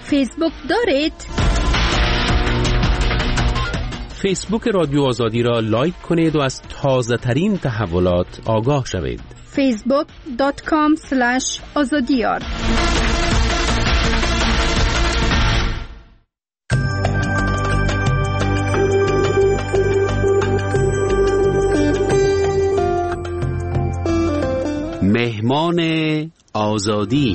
فیسبوک دارید؟ فیسبوک رادیو آزادی را لایک کنید و از تازه ترین تحولات آگاه شوید. facebook.com/azadiyar مهمان آزادی.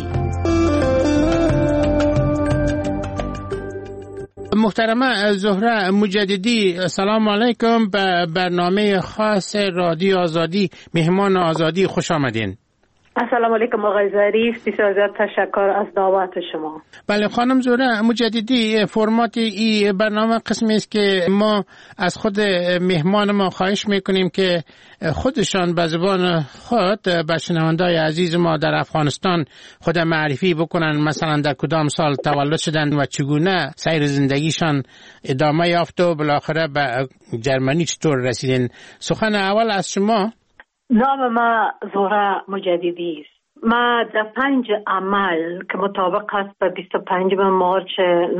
محترمه زهره مجددی، سلام علیکم. به برنامه خاص رادیو آزادی مهمان آزادی خوش آمدین. السلام علیکم آقای ظریف، بسیار زیاد تشکر از دعوت شما. بله خانم زهره مجددی، فرمات این برنامه قسمی است که ما از خود مهمان ما خواهش میکنیم که خودشان به زبان خود به شنوندای عزیز ما در افغانستان خود معرفی بکنن، مثلا در کدام سال تولد شدند و چگونه سیر زندگیشان ادامه یافت و بالاخره به جرمنی چطور رسیدین. سخن اول از شما. نام ما زهره مجددی است. ما در 5 عمل که مطابق است به 25 مارچ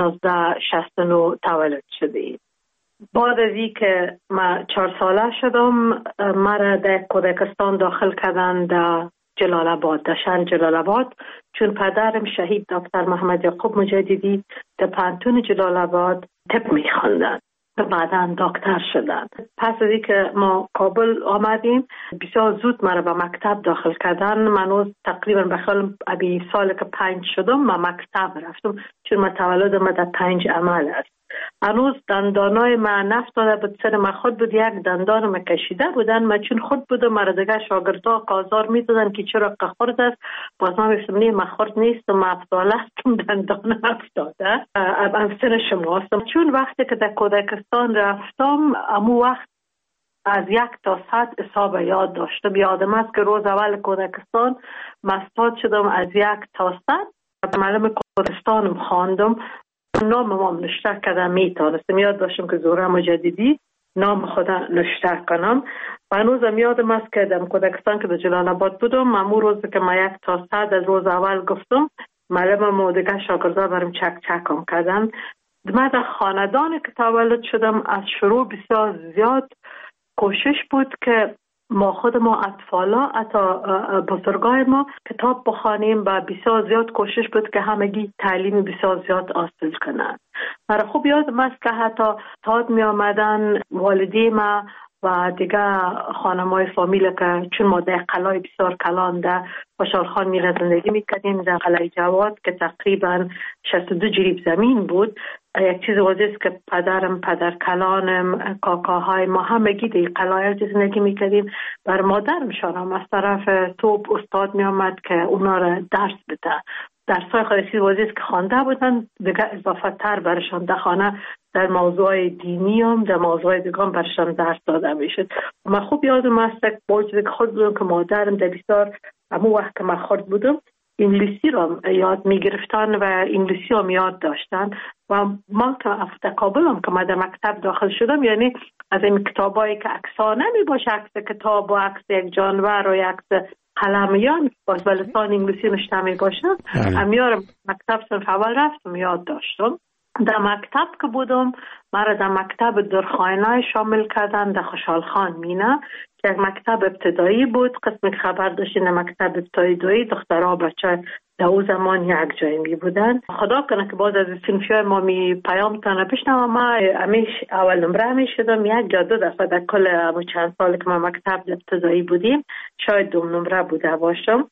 1969 تولد شدیم. بعد از این که ما 4 ساله شدم، مرا در کودکستان داخل کردند در جلال آباد، در شهر جلال آباد، چون پدرم شهید دکتر محمد یعقوب مجددی در پانتون جلال آباد طب می‌خواندند و بعداً دکتر شدند. پس از اینکه ما کابل آمدیم، بسیار زود مرا به مکتب داخل کردن. من تقریبا بخیال ابی سال که 5 شدم ما مکتب رفتم، چون ما تولد ما در 5 عمل است. هنوز دندانای ما نفتاده بود، سر ما خود بود، یک دندان ما کشیده بودن. ما چون خود بودم، مرا دیگه شاگردها کازار میدادن که چرا قخورد است. باز ما میفتم نه ما خورد نیست، ما افتاله هستم، دندان افتاده. ام سن شما هستم. چون وقتی که در کودکستان رفتم، امو وقت از 1 تا 100 حساب یاد داشتم. یادم است که روز اول کودکستان مستاد شدم از 1 تا 100. معلم کودکستانم خواندم، نام ما نشته کردم، میتونستم یاد داشتم که زهره مجددی نام خدا نشته کنم. و هنوزم یادم است که در کودکستان که در جلال آباد بودم، امو روز که ما 1 تا 100 از روز اول گفتم، معلمم دیگه شاگردا برام چکم کردن. من در خاندانی که تولد شدم، از شروع بسیار زیاد کوشش بود که ما خود ما اطفالا، حتی بزرگای ما کتاب بخوانیم و بسیار زیاد کوشش بود که همگی تعلیم بسیار زیاد حاصل کنند. مرا خوب یادم است که حتی تاد می آمدن والدی ما و دیگه خانمای فامیل که چون ما در قلعه بسیار کلان در خوشحال خان میره زندگی میکردیم، در قلعه جواد که تقریبا 62 جریب زمین بود. یک چیز واضح است که پدرم، پدر کلانم، کاکاهای ما همگی در قلعه زندگی میکردیم. بر مادرم شانم از طرف توپ استاد میامد که اونا را درس بده. درسای خارجی واضح است که خوانده بودن، دیگه اضافه تر برشان در خانه در موضوع دینی هم در موضوع دیگه هم برشان درس داده میشد. من خوب یادم است که باید که خود بودم که مادرم در بسیار همون وقت که من خورد بودم انگلیسی رو یاد میگرفتن و انگلیسی هم یاد داشتن. و ما که در کابل هم که من در مکتب داخل شدم، یعنی از این کتابایی که عکس‌ها نمی باشه، عکس کتاب و عکس یک جانور و عکس قلمیان باز به لسان انگلیسی نشته می باشه، امیار مکتب صنف اول رفتم یاد داشتم. در مکتب که بودم، مرا در مکتب درخواینای شامل کردن در خوشحال خان مینه که یک مکتب ابتدایی بود. قسم خبر داشتین در مکتب ابتدایی دخترها بچه در او زمان یک جایی می بودن. خدا کنه که باز از صنفیای ما می پیام تانه بشنم. ما همیش اول نمره می شدم، 1 یا 2 دفعه در کل چند سال که ما مکتب ابتدایی بودیم شاید 2 نمره بوده باشم.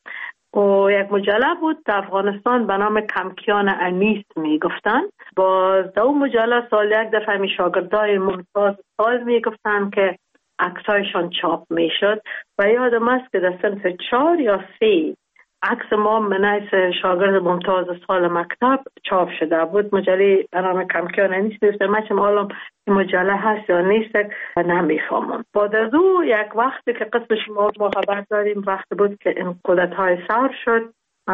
و یک مجله بود در افغانستان به نام کمکیان انیس می گفتن. باز در اون مجله سال 1 دفعه می شاگردای ممتاز سال می گفتن که عکسایشان چاپ می شد. و یادم است که در صنف 4 یا 3 عکس ما منیس شاگرد ممتاز سال مکتب چاپ شده بود. مجله به نام کمکیان انیس نیست. من چم حالا این مجله هست یا نیست نمیفهمم. بعد از او یک وقتی که قسم شما خبر داریم، وقت بود که این کودتای سر شد.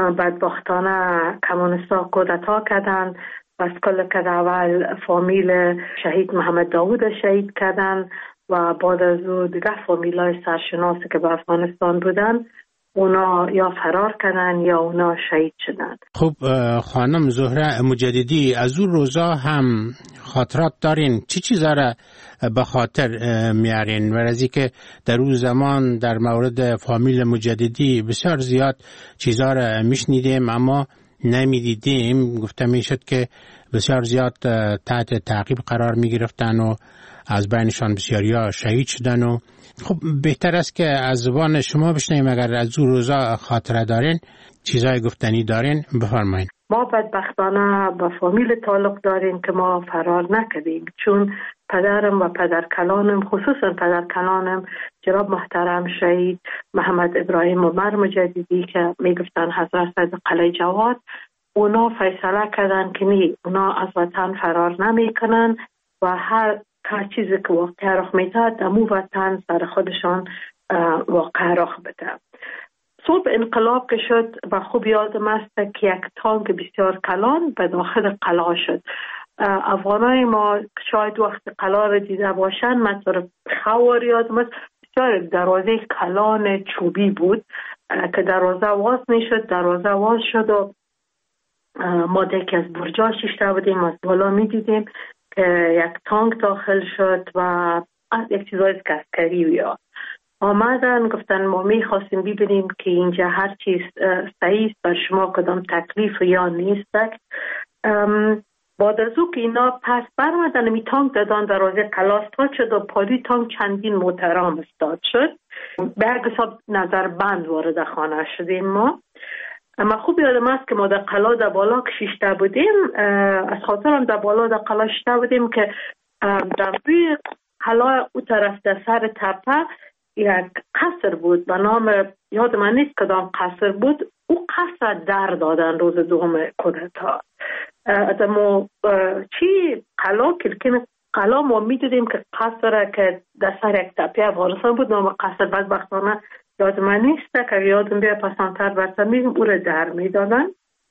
بدبختانه کمونیستا کودتا کردن و از کل که اول فامیل شهید محمد داود شهید کردن و بعد از او دیگه فامیلای سرشناسی که به افغانستان بودن اونا یا فرار کردن یا اونا شهید شدن. خب خانم زهره مجددی، از اون روزا هم خاطرات دارین؟ چی چیزا را به خاطر میارین؟ و از اینکه در اون زمان در مورد فامیل مجددی بسیار زیاد چیزا را میشنیدیم اما نمیدیدیم. گفته میشد که بسیار زیاد تحت تعقیب قرار میگرفتن و از بینشان بسیاریا شهید شدن. و خب بهتر است که از زبان شما بشنویم. اگر از اون روزا خاطره دارین، چیزای گفتنی دارین، بفرمایین. ما بدبختانه با فامیل تعلق داریم که ما فرار نکردیم، چون پدرم و پدرکلانم، خصوصا پدرکلانم جناب محترم شهید محمد ابراهیم عمر مجددی که میگفتن حضرت قلعه جواد، اونا فیصله کردن که نه، اونا از وطن فرار نمیکنن و هر چیزی که واقع رخ میده دمو وطن سر خودشان واقع رخ بده. صبح انقلاب که شد و خوب یادم است که یک تانک بسیار کلان به داخل قلعه شد. افغانای ما شاید وقت قلعه را دیده باشن، مثلا خوار یادم است بسیار دروازه کلان چوبی بود که دروازه واز میشد. دروازه واز شد و ما دیگه از برجا شیشته بودیم، از بالا میدیدیم که یک تانک داخل شد و یک چیزای عسکری یا آمدن گفتن ما میخواستیم ببینیم که اینجا هر چیز صحیح بر شما کدام تکلیف یا نیست. بعد از او که اینا پس برمدن می تانک دادن دروازه قلعه استاد شد و پاری تانک چندین محترم استاد شد. به یک حساب نظر بند وارد خانه شدیم ما. اما خوب یادم است که ما در قلعه در بالا کشیشته بودیم، از خاطرم در بالا در قلعه شده بودیم که در روی قلعه او طرف در سر تپه یک قصر بود به نام، یاد من نیست کدام قصر بود، او قصر در دادن روز دوم کودتا. ما چی قلعه کلکین قلعه ما میدیدیم که قصر که در سر یک تپه افغانستان بود، نام قصر بدبختانه یاد من نیست که یادم بیا پسانتر برسن میگم او را در میدادن.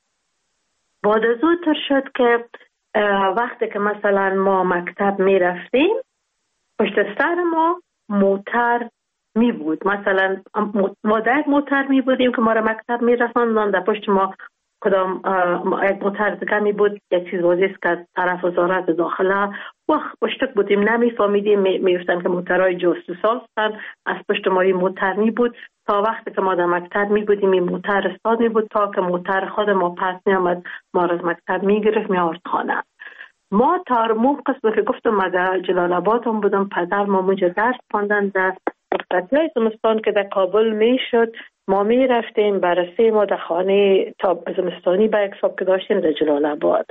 بعد از او تر شد که وقتی که مثلا ما مکتب میرفتیم پشت سر ما موتر می بود، مثلا ما در یک موتر می بودیم که ما را مکتب می رساندن، در پشت ما کدام یک موتر دیگه می بود، یک چیز واضح است که طرف وزارت داخله وقت پشتک بودیم نمیفهمیدیم، میفتن که موترهای جاسوسا هستن، از پشت ما این موتر می بود تا وقتی که ما در مکتب می بودیم این موتر استاد می بود تا که موتر خود ما پس می آمد ما را از مکتب می گرفت می آورد خانه. ما تا موقع قسم که گفتم ما در جلال آباد هم بودم، پدر ما اونجا درس خواندن در دفترهای زمستان که در کابل می شد، ما می رفتیم بررسی ما در خانه تا زمستانی به یک صبح که داشتیم در جلال آباد.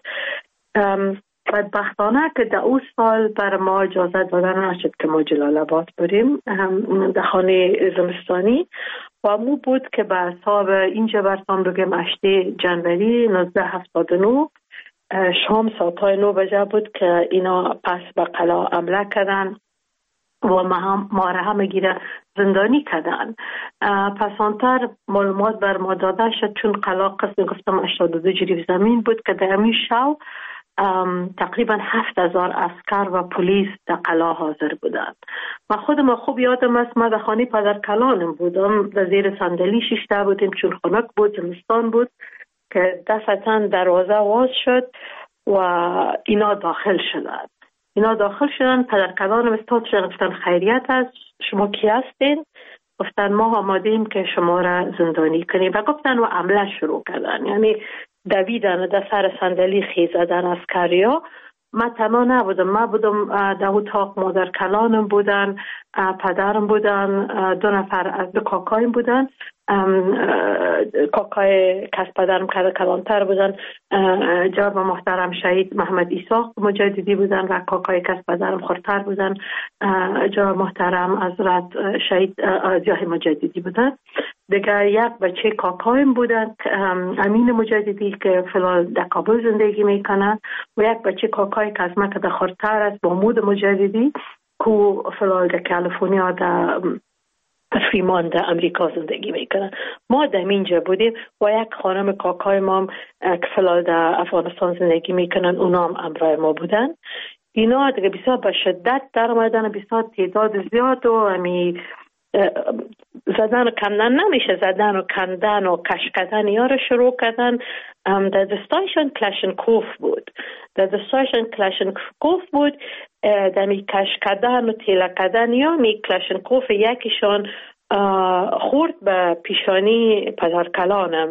بدبختانه که در اون سال بر ما اجازه دادن نشد که ما جلال آباد بریم در خانه زمستانی و مو بود که به حساب اینجا برسان بگیم 8 جنوری 1979 شام ساعتهای 9 بجه بود که اینا پس به قلعه حمله کردن و ما را همه گیره زندانی کردن. پسانتر معلومات بر ما داده شد چون قلعه قسم گفتم 82 جریب زمین بود که در همین شو تقریبا 7000 عسکر و پلیس در قلعه حاضر بودند. و خودم خوب یادم است ما در خانه پدرکلانم بودم، در زیر صندلی شیشته بودیم چون خنک بود، زمستان بود که دفعتاً دروازه واز شد و اینا داخل شدن. پدرکلانم استاد شدن گفتن خیریت است، شما کی هستین؟ گفتن ما آمادیم که شما را زندانی کنیم و گفتن و عمله شروع کردن، یعنی دویدن در سر صندلی خیزدن عسکریا. من تنها نبودم، من بودم در اتاق مادرکلانم بودن، پدرم بودن، 2 نفر از 2 کاکایم بودن، کاکای کس پدرم کلانتر بودن جناب محترم شهید محمد ایساق مجددی بودن و کاکای کس پدرم خورتر بودن جناب محترم حضرت شهید ضیاء مجددی بودن. دیگه یک بچه کاکایم بودن امین مجددی که فلال در کابل زندگی میکنن و یک بچه کاکای که از مکه خورتر است محمود مجددی که فلال در کالیفرنیا در فریمان در امریکا زندگی میکنن. ما در اینجا بودیم و یک خانم کاکای ما که فلال در افغانستان زندگی میکنن اونا هم همراه ما بودن. اینا دیگه بسیار به شدت در آمدن، بسیار تعداد زیاد و زدن و کندن نمیشه، زدن و کندن و کش کردن یا رو شروع کردن. در دستایشان کلاشنکوف بود، در می کش کردن و تیله کردن یا می کلاشنکوف یکیشان خورد به پیشانی پدرکلانم.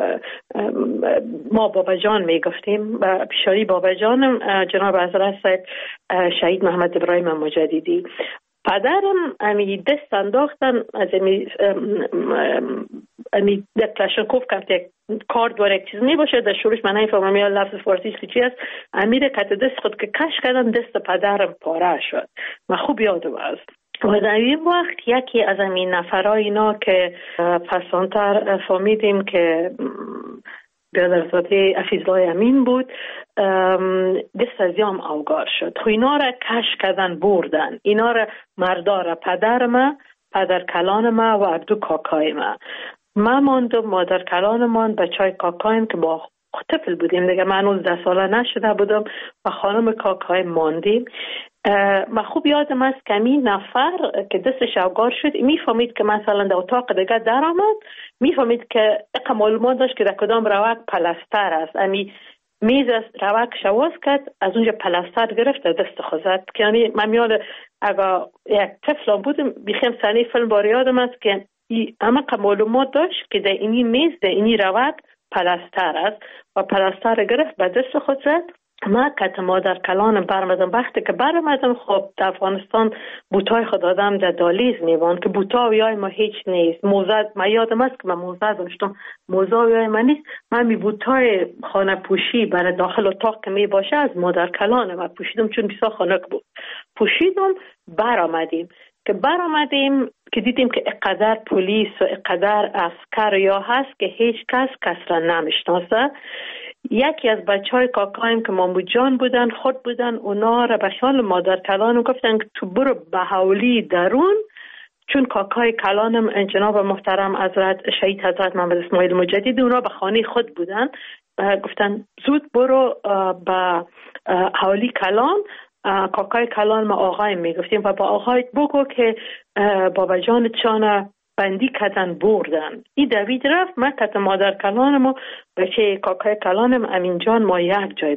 ما بابا جان می گفتیم، به پیشانی بابا جانم جناب حضرت شهید محمد ابراهیم مجددی. پدرم امی دست انداختن از امی کلاشنکوف که کار داره یک چیز می باشه، در شروعش من نمیفهمم یا لفظ فارسیش که چی است. امیره که دست خود که کش کردم دست پدرم پاره شد. من خوب یادم است. و در این وقت یکی از این نفرای اینا که پسانتر فهمیدیم که برادرزاده حفیظالله امین بود، دست از یام اوگار شد. خو اینا را کش کردن بردن، اینا را مردار پدر ما، پدر کلان ما و عبدو کاکای ما ماندم. مادر کلان من بچای کاکایم که با طفل بودیم دیگه، من 19 ساله نشده بودم و خانم کاکای ماندیم. من خوب یادم است که این نفر که دستش اوگار شد میفهمید که مثلا در اتاق دیگه در آمد، میفهمید که اقا معلومات داشت که در کدام روک پلستر است. امی میز روک شواز کرد، از اونجا پلستر گرفت در دست خوزد. که یعنی من میاد اگه یک طفل بودم بیخیم سنی فیلم بار یادم است که اما معلومات داشت که در اینی میز در اینی روک پلستر است و پلستر گرفت به دست خود زد. ما که مادر کلانم برمدم، وقتی که برمدم خب در افغانستان بوتای خود آدم در دالیز میوان که بوتاویای ما هیچ نیست. موزد ما یادم است که من موزد داشتم، موزاویای ما نیست. من می بوتای خانه پوشی برای داخل اتاق که می باشه از مادر کلانم من پوشیدم، چون بسیار خنک بود. پوشیدم برآمدیم که دیدیم که اقدر پلیس و اقدر عسکر یا هست که هیچ کس را نمیشناسه. یکی از بچهای کاکایم که مامو جان بودن خود بودن، اونا را به خیال مادر کلانم گفتن که تو برو به حولی درون، چون کاکای کلانم جناب محترم حضرت شهید حضرت محمد اسماعیل مجددی اونا به خانه خود بودن. گفتن زود برو به حولی کلان. کاکای کلان ما آقایم میگفتیم و با آقایت بگو که بابا جان چانه بندی کردن بردن. این دوید رفت. من کت مادر کلانم و بچه کاکای کلانم امین جان ما یک جای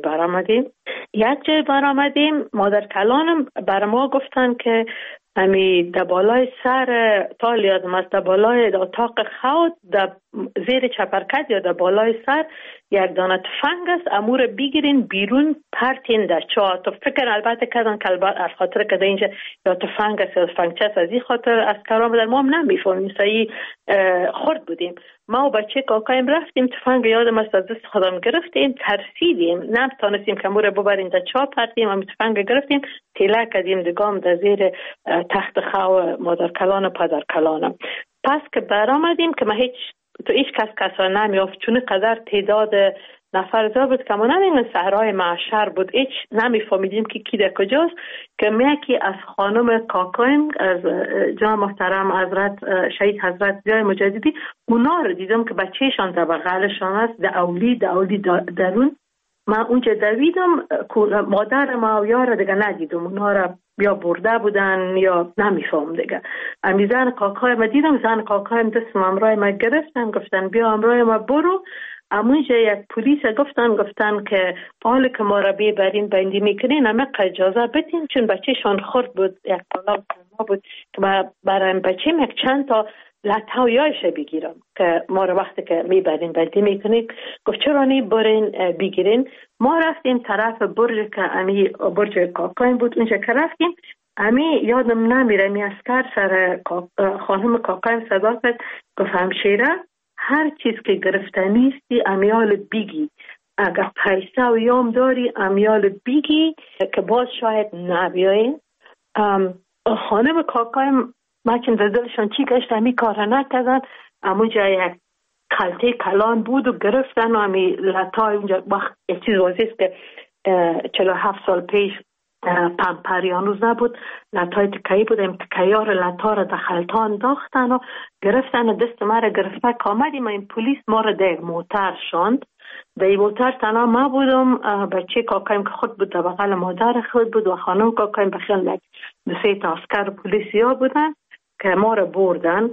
برآمدیم. مادر کلانم بر ما گفتن که امی دبالای سر تال یادم است، دبالای اتاق خواد زیر چپرکت یا دبالای سر یک دانه تفنگ است، امور بگیرین بیرون پرتین در چاه. تو فکر البته کردن که از خاطر که اینجا یا تفنگ است یا تفنگچه است، از این خاطر از کرام در ما هم نمیفهمیم، صحیح خورد بودیم. ما و بچه کاکایم رفتیم، تفنگ یادم است از دست خودم گرفتیم، ترسیدیم، نتونستیم که امور ببریم در چاه پرتیم. هم تفنگ گرفتیم تیله کردیم دگام در زیر تخت خو مادر کلان و پدر کلانم. پس که برآمدیم که ما هیچ کس را نمیافت، چون قدر تعداد نفر زیاد بود که ما نمیدونیم صحرای معشر بود، هیچ نمیفهمیدیم که کی در کجاست. که یکی از خانم کاکایم از جناب محترم حضرت شهید حضرت جای مجددی اونا رو دیدم که بچهشان در بغلشان است، در اولی درون. من اونجا دویدم، مادر ما و یار دیگه ندیدم، اونا را یا برده بودن یا نمیفهم دیگه. امی زن کاکای ما دیدم، زن کاکایم دستم امرای ما گرفتن، گفتن بیا امرای ما برو. امونجا یک پلیس گفتن که حال که ما را ببرین بندی میکنین اما اجازه بدین، چون بچهشان خورد بود، یک طلاق ما بود که برای بچه یک چند تا لطاویایش بگیرم که ما را وقتی که میبرین بندی میکنین. گفت چرا نی برین بگیرین. ما رفتیم طرف برج که امی برج کاکایم بود، اونجا که رفتیم امی یادم نمیره می اسکر سر خانم کاکایم صدا کرد، گفت همشیره هر چیز که گرفتنی استی امیال بیگی، اگر پیسه و یام داری امیال بیگی که باز شاید نبیاین. خانم کاکایم مچن در دلشان چی گشت امی کار نکردن. امونجا یک خلطه کلان بود و گرفتن و امی لطای اونجا وقت یک چیز وزیست که 47 سال پیش پمپریانوز نبود، لطای تکایی بود، این تکایار لطا را در خلطان داختن و گرفتن و دست ما را گرفته که آمدیم. این پولیس ما را در موتر شاند. در این موتر تنها ما بودم، بچه کاکایم که خود بود در بغل مادر خود بود و خانم کاکایم بخیال دو سه تا عسکر پلیسی ها بودن. که ما را بردن.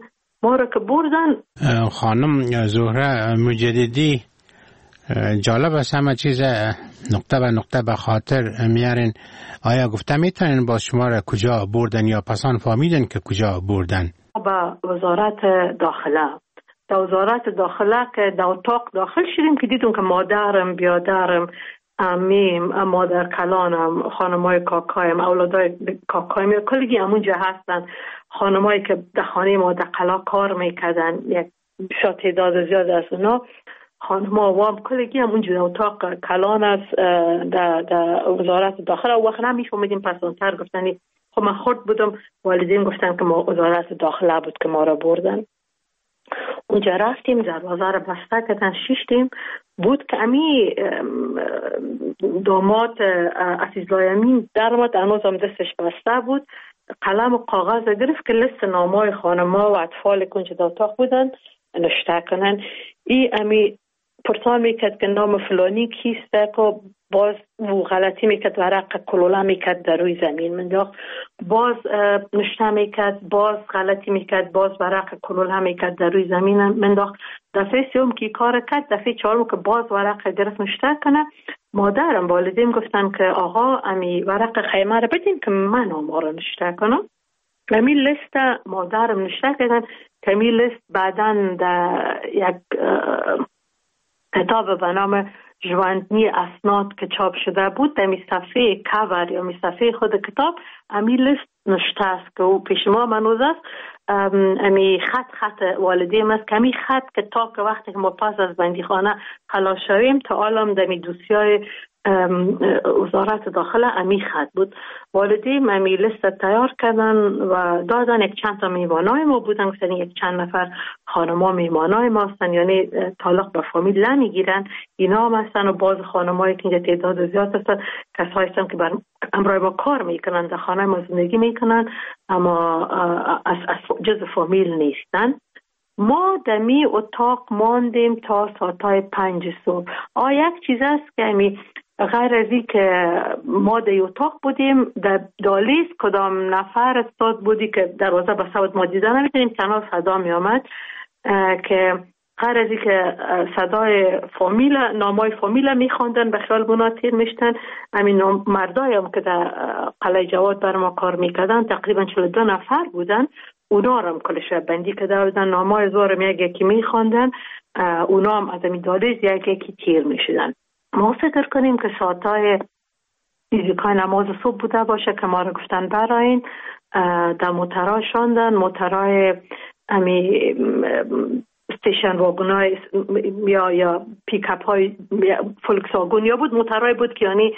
خانم زهره مجددی، جالب است همه چیز نقطه به نقطه به خاطر میارین. آیا گفته میتونین با شما را کجا بردن یا پسان فهمیدن که کجا بردن؟ با وزارت داخله. در وزارت داخله که در اتاق داخل شدیم که دیدیم که مادرم، بیادرم، امیم، مادر کلانم، خانمای کاکایم، اولادای کاکایم کلگی همونجا هستن. خانمایی که در خانه ما در قلا کار میکردن، یک تعداد زیاد از اونا خانم‌ها وام کلگی همونجا در اتاق کلان است در وزارت داخله. وقت نمیفهمیدیم پسانتر گفتنی خب من خود بودم، والدین گفتن که ما وزارت داخله بود که ما را بردن. اونجا رفتیم، دروازه را بسته کردن، شیشتیم. بود که امی داماد عزیزالله امین در اومد، هنوز هم دستش بسته بود، قلم و کاغذ گرفت که لیست نامای خانم‌ها و اطفال که اونجا در اتاق بودن نوشته کنن. امی پرسان میکرد که نام فلانی کیسته، که باز او غلطی میکرد، ورق کلوله میکرد در روی زمین منداخت، باز نشته میکرد، باز غلطی میکرد، باز ورق کلوله میکرد در روی زمین منداخت. دفعه سوم که کار کرد، دفعه چهارم که باز ورق گرفت نشته کنه. مادرم والدین گفتن که آقا امی ورق خیمه رو بدین که من ما رو نشته کنم. امی لیست مادرم نشته کردن که امی لیست بعدن در یک کتاب به نام ژواندنی اسناد که چاپ شده بود، در صفحه کاور یا صفحه خود کتاب امی لیست نشته است که او پیش ما منوز است. امی خط والدیم است که امی خط که تا که وقتی که ما پس از بندیخانه خلاص شویم تا عالم در دوسیای وزارت داخله امی خط بود. والدین امی لیست تیار کردن و دادن. یک چند تا میوانای ما بودن، گفتن یک چند نفر خانما میوانای ما هستن، یعنی تعلق به فامیل نمیگیرن، اینا هم هستن. و باز خانمایی که اینجا تعداد زیاد هستن کسایی هستن که بر امرای ما کار میکنن، در خانه ما زندگی میکنن اما از جز فامیل نیستن. ما دمی اتاق ماندیم تا ساعتای 5 صبح. یک چیز است که امی غیر از این که ما در اتاق بودیم، در دالیز کدام نفر استاد بودی که دروازه بسته بود ما دیده نمیتونیم، تنها صدا می آمد که غیر از این که صدای فامیل، نامای فامیل می خواندن، به خیال گناه تیر میشتن. همین مردایی هم که در قلعه جواد بر ما کار میکردن تقریبا 42 نفر بودن، اونا هم کلش بندی کده بودن، نامای زورم یکی می خواندن، اونا هم از همین دالیز یکی تیر میشدن. ما فکر کنیم که ساعتای فیزیکای نماز صبح بوده باشه که ما رو گفتن براین، در موترها شاندن. موترهای امی استیشن واگونای یا پیکاپ های فولکس واگون یا بود، موترهای بود که یعنی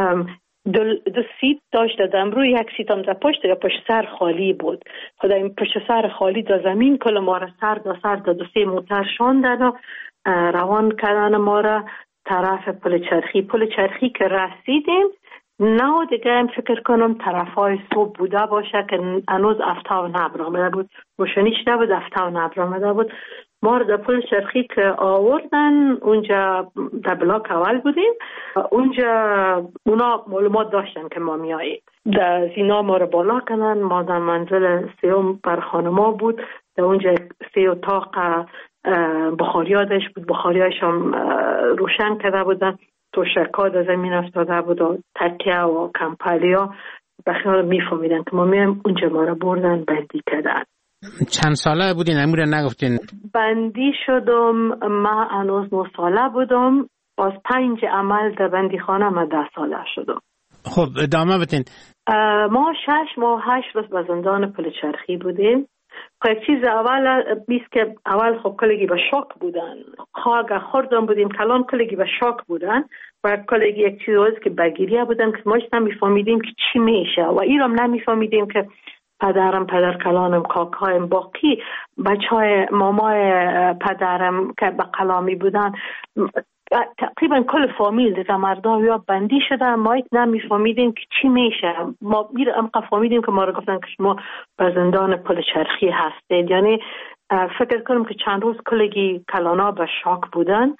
دو سیت داشت، دادم روی یک سیت هم در پشت یا پشت سر خالی بود. خدا این پشت سر خالی در زمین کل ما را سر دو سه موتر شاندن و روان کردن ما را طرف پل چرخی که رسیدیم. نه دیگه هم فکر کنم طرفای صبح بوده باشه که هنوز افتا و نبر آمده بود، روشنیش نبود، افتا و نبر آمده بود. ما رو در پل چرخی که آوردن، اونجا در بلاک اول بودیم، اونجا اونا معلومات داشتن که ما میاییم. در زینا ما رو بالا کنن. ما در منزل سیوم بر خانما بود، در اونجا 3 اتاق بخاریادش بود، بخاریاش هم روشن کرده بودن، توشکا در زمین افتاده بود و تکیه و کمپلیا. به خیال میفهمیدن که ما میم، اونجا ما رو بردن بندی کردن. چند ساله بودین؟ امور نگفتین. بندی شدم ما هنوز 9 ساله بودم، باز 5 عمل در بندی خانه ما 10 ساله شدم. خب ادامه بتین. ما 6 ماه 8 روز به زندان پل چرخی بودیم. خب چیز اول بیست که اول خب کلگی به شاک بودن، خواهد خوردن بودیم کلان کلگی به شاک بودن و کلگی یک چیز روز که بگیریه بودن که ما نمیفهمیدیم که چی میشه و ایرام نمیفهمیدیم که پدرم، پدر کلانم، کاکایم، باقی بچهای مامای پدرم که به قلامی بودن، تقریبا کل فامیل دیگه مردم یا بندی شدن. ما نمیفهمیدیم که چی میشه. ما میرم فهمیدیم که ما رو گفتن که شما به زندان پل چرخی هستید. یعنی فکر کنم که چند روز کلگی کلانا به شاک بودن.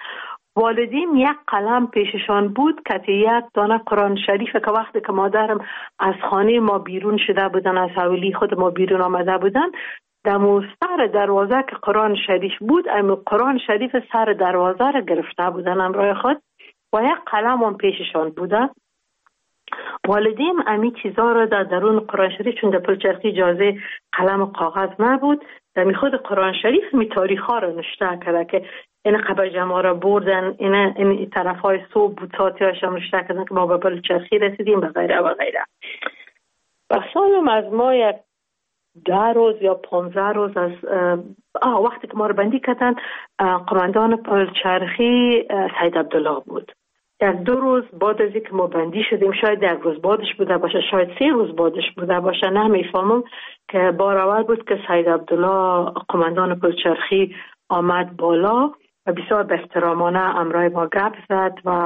والدین یک قلم پیششان بود که یک دانه قرآن شریف که وقتی که مادرم از خانه ما بیرون شده بودن، از حویلی خود ما بیرون آمده بودن، دمو سر دروازه که قرآن شریف بود، اما قرآن شریف سر دروازه را گرفته بودن همراه خود و یک قلم هم پیششان بوده. والدین امی چیزا را در درون قرآن شریف، چون در پلچرخی اجازه قلم و کاغذ نبود، در خود قرآن شریف می تاریخ ها را نشته کرده که این قبر جمعه را بردن، این طرف های صبح بود، ساعتی هاش هم نشته کردن که ما به پلچرخی رسیدیم و غیره و غیره. بخشالم از ما یک 10 روز یا 15 روز از وقتی که ما رو بندی کردن، قماندان پلچرخی سید عبدالله بود. 1-2 روز بعد از اینکه ما بندی شدیم، شاید 1 روز بعدش بوده باشه، شاید 3 روز بعدش بوده باشه، نمیفهمم، که بار اول بود که سید عبدالله قماندان پلچرخی آمد بالا و بسیار به احترامانه امرای ما گپ زد و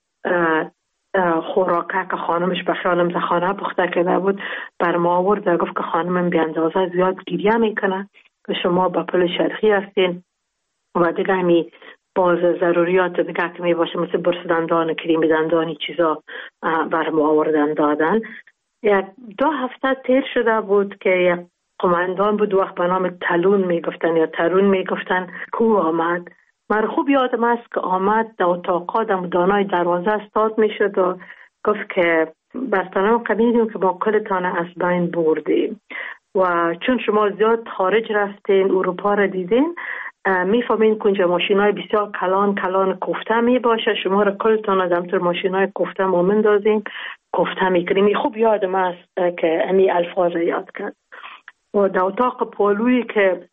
خوراکه که خانمش به خیالم خانه پخته کرده بود بر ما آورد و گفت که خانمم بی اندازه زیاد گریه میکنه که شما به پلچرخی هستین و دیگه همی باز ضروریات دیگه که می باشه مثل برس دندان، کریم دندانی چیزا بر ما آوردن دادن. 1-2 هفته تیر شده بود که یک قماندان بود، وقت به نام تلون میگفتن یا ترون میگفتن، کو آمد. من خوب یادم است که آمد در اتاقا در دانای دروازه استاد میشد و گفت که بستانم قبیدیم که با کلتان از بین بردیم و چون شما زیاد خارج رفتین، اروپا را دیدین، میفهمین که اینجا ماشینای بسیار کلان کوفته می باشه، شما را کلتان از همطور ماشینای کوفته ما مندازیم، کوفته میکنیم. خوب یادم است که امی الفاظ یاد کرد. و در اتاق پالویی که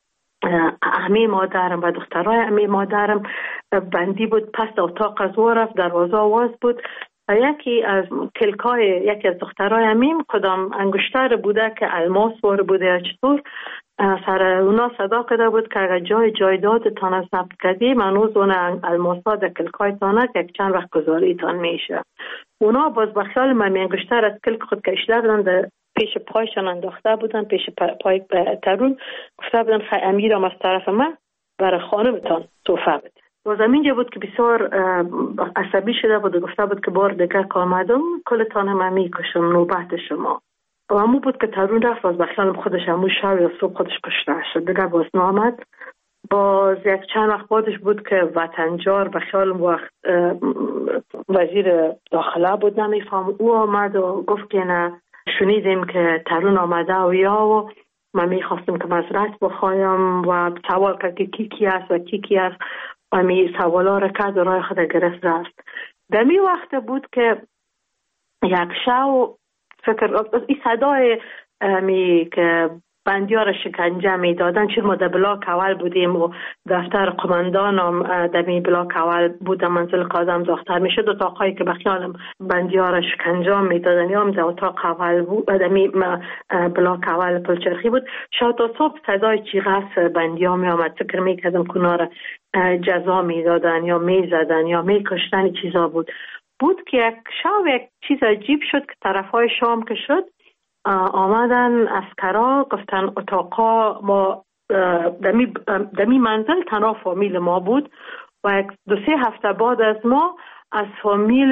امی مادرم و دخترای امی مادرم بندی بود، پس اتاق از او رفت، دروازه آواز بود و یکی از کلکای یکی از دخترای امیم کدام انگشتر بوده که الماس وار بوده یا چطور، سر اونا صدا کرده بود که اگر جایداد تان از ثبت کردی منوز اون الماسا در کلکای تانه که چند وقت گذاری تان میشه. اونا باز بخیال من انگشتر از کلک خود کشیده بودن، در پیش پایشان انداخته بودن، پیش پای ترون گفته بودن خیلی امیرم از طرف من برای خانمتان توفه بده. باز اینجا بود که بسیار عصبی شده بود و گفته بود که بار دیگه که آمدم کلتان هم میکشم، نوبت شما. و همون بود که ترون رفت، باز بخیالم خودش همون شب یا صبح خودش کشته شد، دیگه باز نامد. باز یک چند وقت بعدش بود که وطنجار بخیالم وقت وزیر داخله بود، نمیفهم، او آمد و گفت که نه شنیدیم که ترون آمده و یا و من میخواستم که معذرت بخوایم و سوال کرد که کی است و کی است و می سوالا را کرد و راه خود گرفت رفت. در می وقت بود که یک شو فکر این صدای که بندیار شکنجه می دادن، چون ما در بلاک اول بودیم و دفتر قماندان هم در می بلاک اول بود، منزل قاضم دختر می شد، اتاقایی که بخیالم بندیار شکنجه می دادن یا هم در اتاق اول بود، در می بلاک اول پلچرخی بود. شاید تا صبح صدای چیغس بندیار می آمد، فکر می کردم کنار جزا می دادن یا می زدن یا می کشتن چیزا بود که یک شب یک چیز عجیب شد که طرفای شام که شد آمدن اسکرا گفتن اتاقا ما دمی منزل تنها فامیل ما بود و 2-3 هفته بعد از ما از فامیل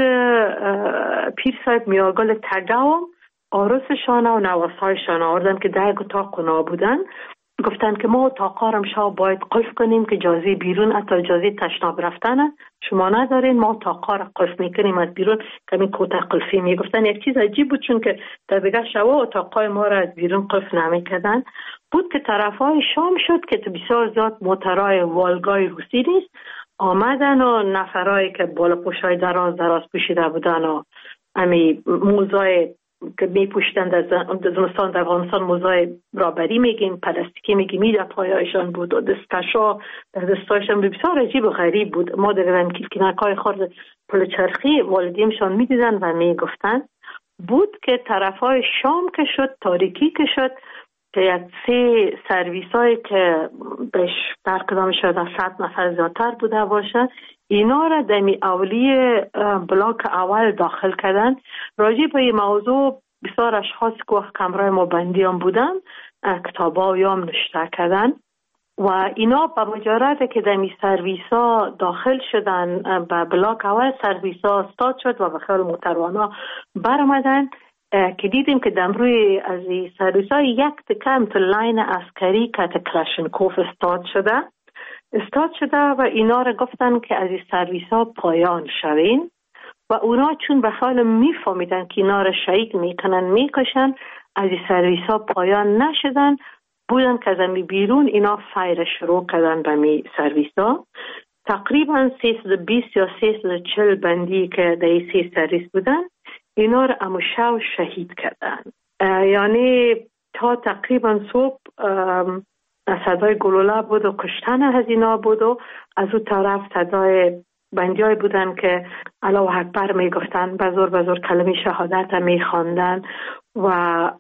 پیر صاحب میاگل تگاو آرسشان و نواسایشان آوردن که در اتاق اونا بودن. گفتن که ما اتاقا را شب باید قفل کنیم که اجازه بیرون حتی اجازه تشناب رفتن شما ندارین، ما اتاقا را قفل میکنیم از بیرون که این کوته قلفی میگفتن. یک چیز عجیب بود چون که در دیگه شبا اتاقای ما را از بیرون قفل نمیکردن. بود که طرفای شام شد که بسیار زیاد موترهای والگای روسی نیست آمدن و نفرهایی که بالا پوشای دراز پوشیده بودن و امی موزای که می پوشتند از زمستان در افغانستان موزای رابری میگیم، پلاستیکی میگیم، در پایایشان بود و دستکشا در دستایشان بسیار عجیب و غریب بود. ما دیدن کلکینکای خورد پلچرخی والدینشان میدیدن و میگفتن. بود که طرفای شام که شد، تاریکی که شد، که یک 3 سرویس هایی که بهش در کدام شاید 100 نفر زیادتر بوده باشه، اینا را دمی اولی بلاک اول داخل کردن. راجع به این موضوع بسیار اشخاص که وقت کمرای ما بندی هم بودن کتابا و یام نشته کردن و اینا به مجرد که در می سرویس ها داخل شدن به بلاک اول، سرویس ها استارت شد و به خیال محترمانا برآمدن که دیدیم که دم روی از این سرویس ها یک تکم تو لاین عسکری که کلاشینکوف استارت شده و اینا را گفتن که از این سرویس ها پایان شوین و اونا چون به خیال میفهمیدن که اینا را شهید میکنن میکشن، از این سرویس ها پایان نشدن بودن که از امی بیرون اینا فایر شروع کردن به می سرویس ها. تقریبا 320 یا 340 بندی که در این 3 سرویس بودن اینا را امشو شهید کردن. یعنی تا تقریبا صبح صدای گلوله بود و کشتن از اینا بود و از اون طرف صدای بندی های بودن که الله اکبر می گفتن، بزرگ کلمه شهادت می خواندن و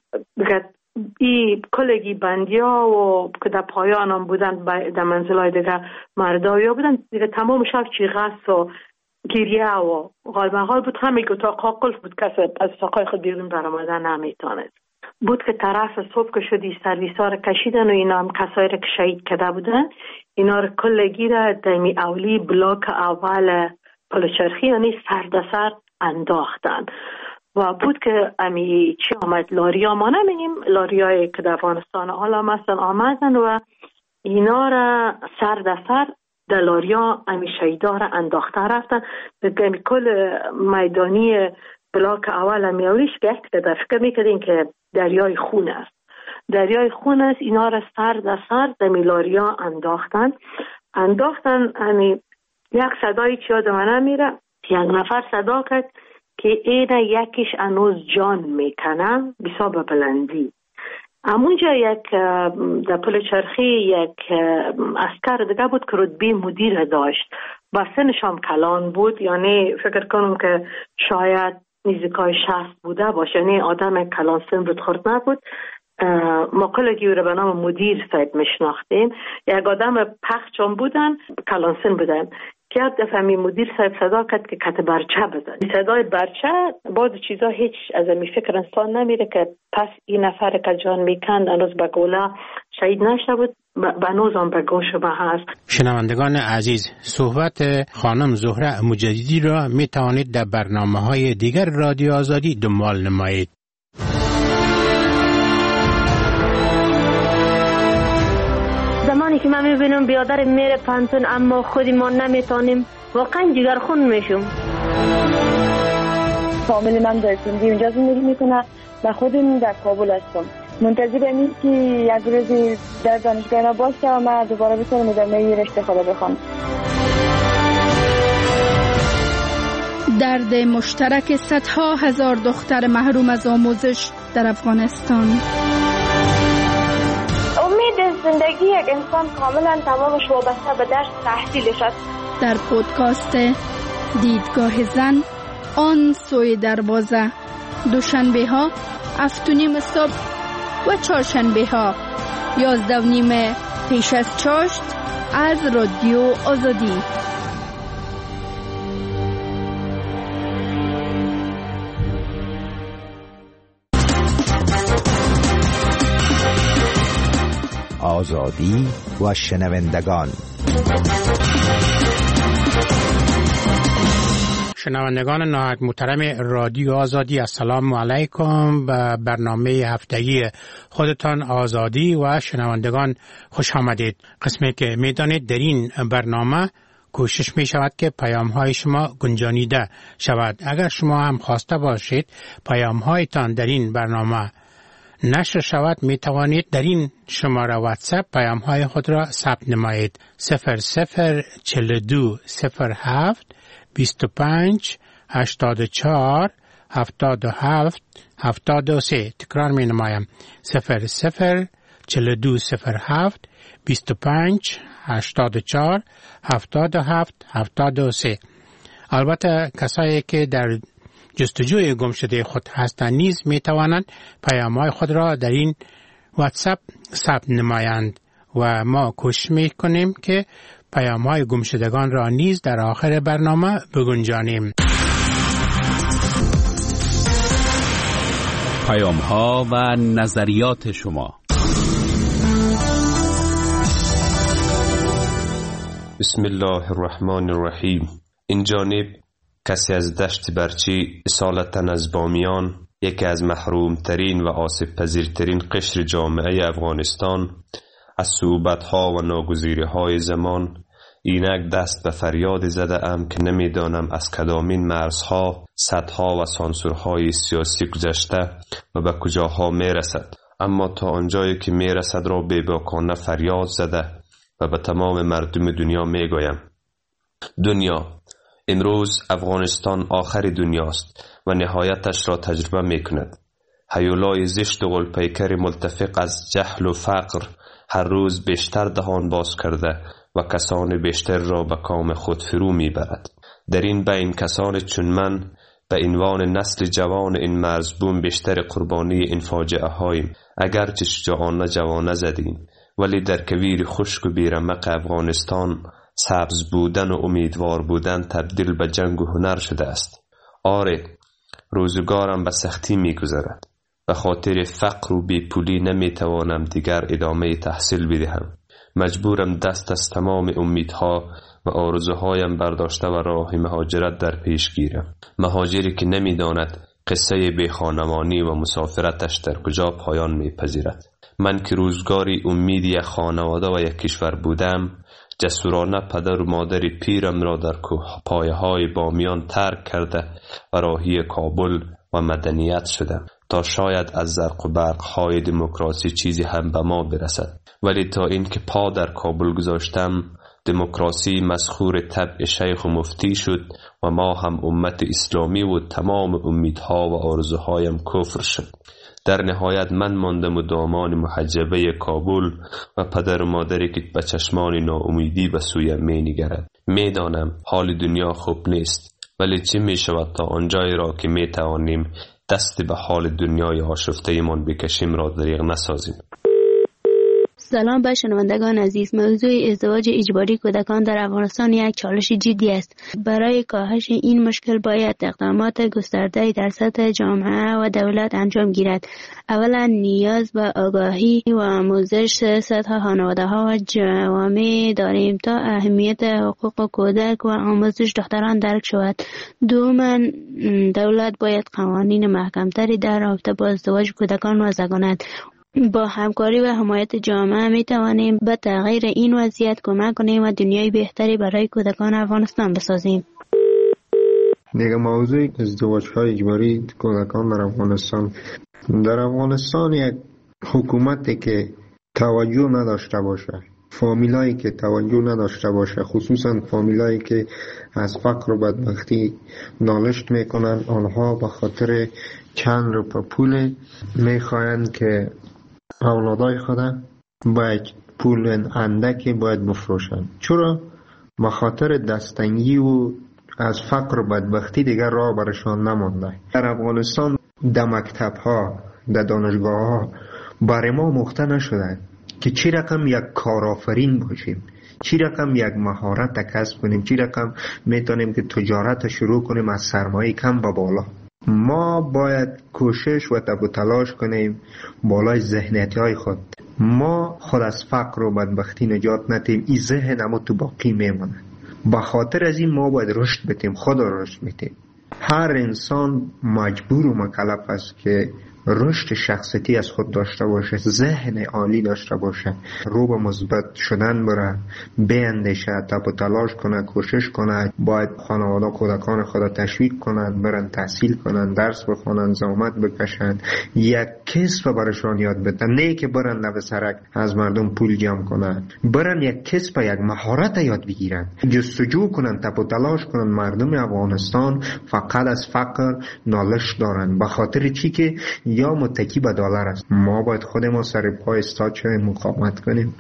این کلگی بندی ها و که در پایان هم بودن در منزل های دیگه مردایی ها بودن دیگه. تمام شب چیغس و گریه و غالمغال بود. همه اتاقها قلف بود، کسی از اتاقهای خود بیرون برآمدن نمیتونست. بود که طرف صبح که شدی سرویس ها را کشیدن و اینا هم کسایی را که شهید کرده بودن اینا را کلگی را دمی اولی بلاک اول پلچرخی یعنی سر انداختن و بود که امی چی آمد لاریا، ما نمینیم لاریایی که در افغانستان حالا هستن آمدن و اینا را سر در لاریا امی شهیدا را انداخته رفتن. به کل میدانی بلاک اول امی اولیش که یک فکر میکردین که دریای خون است. اینا را سر در لاریا انداختن. امی یک صدایی چی آدم نمیره، یک نفر صدا کرد که اینه یکیش انوز جان میکنه بسا به بلندی. همونجا یک در پل چرخی یک اسکر دیگه بود که رتبه مدیر داشت و سنش هم کلان بود، یعنی فکر کنم که شاید نزدیکای 60 بوده باشه، یعنی آدم کلان سن رود خورد نبود. ما کلگی رو به نام مدیر صاحب میشناختیم. یک آدم پخچ هم بودن، کلان سن بودن که یک دفعه می مدیر صاحب صدا کرد که کت برچه بزن. صدای برچه بعض چیزا هیچ از می فکر انسان نمیره که پس این نفر که جان میکند هنوز به گوله شهید نشده بود، هنوز هم به گوش به هست. شنوندگان عزیز، صحبت خانم زهره مجددی را می توانید در برنامه‌های دیگر رادیو آزادی دنبال نمایید. زمانی که من میبینم بیادر میره پانتون اما خودی ما نمیتونیم، واقعا جگرخون میشم. فامیل من در سندی اونجا زندگی میکنه و خودم در کابل هستم. منتظرم این که یک روزی در دانشگاه باشه و من دوباره بتونم ادامه رشته خود بخونم. درد مشترک صدها هزار دختر محروم از آموزش در افغانستان. امید زندگی یک انسان کاملا تمامش وابسته به درس تحصیلش است. در پودکاست دیدگاه زن آن سوی دروازه، دوشنبه ها 7:30 صبح و چهارشنبه ها 11:30 پیش از چاشت از رادیو آزادی. آزادی و شنوندگان. شنوندگان نهایت محترم رادیو آزادی، السلام علیکم. به برنامه هفتگی خودتان آزادی و شنوندگان خوش آمدید. قسمی که میدانید در این برنامه کوشش می شود که پیام های شما گنجانیده شود. اگر شما هم خواسته باشید پیام هایتان در این برنامه نشر شود، می توانید در این شماره واتساپ پیام های خود را ثبت نمایید. 0042 07 25 84 77 73. تکرار می نمایم. 0042 07 25 84 77 73. البته کسایی که در جستجوی گمشده خود هستند نیز می توانند پیام‌های خود را در این واتساپ ثبت نمایند و ما کوشش می کنیم که پیام‌های گمشدگان را نیز در آخر برنامه بگنجانیم. پیام‌ها و نظریات شما. بسم الله الرحمن الرحیم. این جانب کسی از دشت برچی اصالتا از بامیان، یکی از محرومترین و آسیب پذیرترین قشر جامعه افغانستان، از صعوبت‌ها و ناگزیری‌های زمان اینک دست به فریاد زده ام که نمیدانم از کدامین مرزها، سدها و سانسورهای سیاسی گذشته و به کجاها میرسد، اما تا آنجایی که میرسد را بی‌باکانه فریاد زده و به تمام مردم دنیا میگویم: دنیا، امروز افغانستان آخر دنیاست و نهایتش را تجربه میکند. هیولای زشت و غلپیکر ملتفق از جهل و فقر هر روز بیشتر دهان باز کرده و کسان بیشتر را به کام خود فرو میبرد. در این بین کسان چون من به عنوان نسل جوان این مرزبون بیشتر قربانی این فاجعه هاییم. اگرچه شجاعانه جوانه زدیم، ولی در کویر خشک و بیرمق افغانستان سبز بودن و امیدوار بودن تبدیل به جنگ و هنر شده است. آره، روزگارم به سختی می‌گذرد. به خاطر فقر و بیپولی نمیتوانم دیگر ادامه تحصیل بدهم. مجبورم دست از تمام امیدها و آرزوهایم برداشته و راه مهاجرت در پیش گیرم. مهاجری که نمیداند قصه بیخانمانی و مسافرتش در کجا پایان میپذیرد. من که روزگاری امیدی خانواده و یک کشور بودم، جسورانه پدر و مادر پیرم را در پایه‌های بامیان ترک کرده و راهی کابل و مدنیت شدم تا شاید از زرق و برق‌های دموکراسی چیزی هم به ما برسد. ولی تا اینکه پا در کابل گذاشتم، دموکراسی مسخور طبع شیخ و مفتی شد و ما هم امت اسلامی و تمام امیدها و آرزوهایم کفر شد. در نهایت من ماندم و دامان محجبه کابل و پدر و مادری که به چشمان ناامیدی به سویم می نگرد. می دانم حال دنیا خوب نیست، ولی چه می شود تا آنجایی را که می توانیم دست به حال دنیای آشفته من بکشیم را دریغ نسازیم. سلام به شنوندگان عزیز. موضوع ازدواج اجباری کودکان در افغانستان یک چالش جدی است. برای کاهش این مشکل باید اقدامات گسترده در سطح جامعه و دولت انجام گیرد. اولا نیاز به آگاهی و آموزش سطح خانواده‌ها و جوامع داریم تا اهمیت حقوق کودک و آموزش دختران درک شود. دوما دولت باید قوانین محکمتری در رابطه با ازدواج کودکان وضع کند. با همکاری و حمایت جامعه می توانیم به تغییر این وضعیت کمک کنیم و دنیای بهتری برای کودکان افغانستان بسازیم. دیگه موضوع ازدواج‌های اجباری کودکان در افغانستان. در افغانستان یک حکومتی که توجه نداشته باشه، فامیلایی که توجه نداشته باشه، خصوصا فامیلایی که از فقر و بدبختی نالشت میکنن، آنها به خاطر چند روپه پول میخواین که اولادای خدا باید پول اندکی باید بفروشن. چرا؟ به خاطر دستنگی و از فقر و بدبختی دیگر راه برشان نمانده. در افغانستان در مکتب ها، در دانشگاه ها برای ما مخته نشده که چی رقم یک کارآفرین باشیم، چی رقم یک مهارت کسب کنیم، چی رقم میتونیم که تجارت شروع کنیم از سرمایه کم به بالا. ما باید کوشش و تب و تلاش کنیم بالای ذهنیتی های خود. ما خود از فقر و بدبختی نجات ندیم، این ذهن اما تو باقی میمونه. به خاطر از این ما باید رشد بدیم، خود رشد بدیم. هر انسان مجبور و مکلف است که رشد شخصیتی از خود داشته باشه، ذهن عالی داشته باشه، رو به مثبت شدن بره، بیندیشه، تب و تلاش کنه، کوشش کنه. باید خانواده کودکان خود تشویق کنند برن تحصیل کنند، درس بخونند، زحمت بکشند، یک کسب برشان یاد بدن، نه که برن لب سرک از مردم پول جمع کنند، برن یک کسب، یک مهارت یاد بگیرن، جستجو کنند، تب و تلاش کنند. مردم افغانستان فقط از فقر نالش دارن. به خاطر چی؟ که یا متکی به دلار است. ما باید خودمون سر پای استاد شویم، مقاومت کنیم.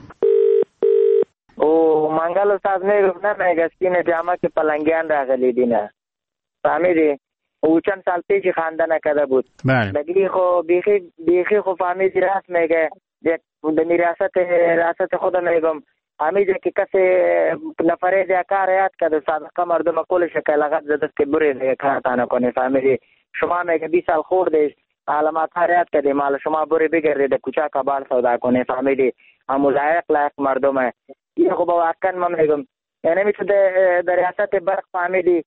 او منگل استاد میگفت نه میگستین جامعه که پلنگیان راغلی دینه، فهمیدی؟ او چند سال پیش خانده نکده بود. بگی خو بیخی خو فهمیدی راست میگه. دمی ریاست خود میگم همیشه که کسی نفره دیا کار یاد کرده صادقه مردم کلش که لغت زدست که بره کار تا نکنه. فهمیدی؟ شما میگه 20 سال خوردش علامات حریات کردیم، مال شما بری بگردید کوچه کبار سودا کنه. فهمیدی؟ همون لایق مردمه. این خوب واقعا من میگم یعنی تو در ریاست برق فهمیدی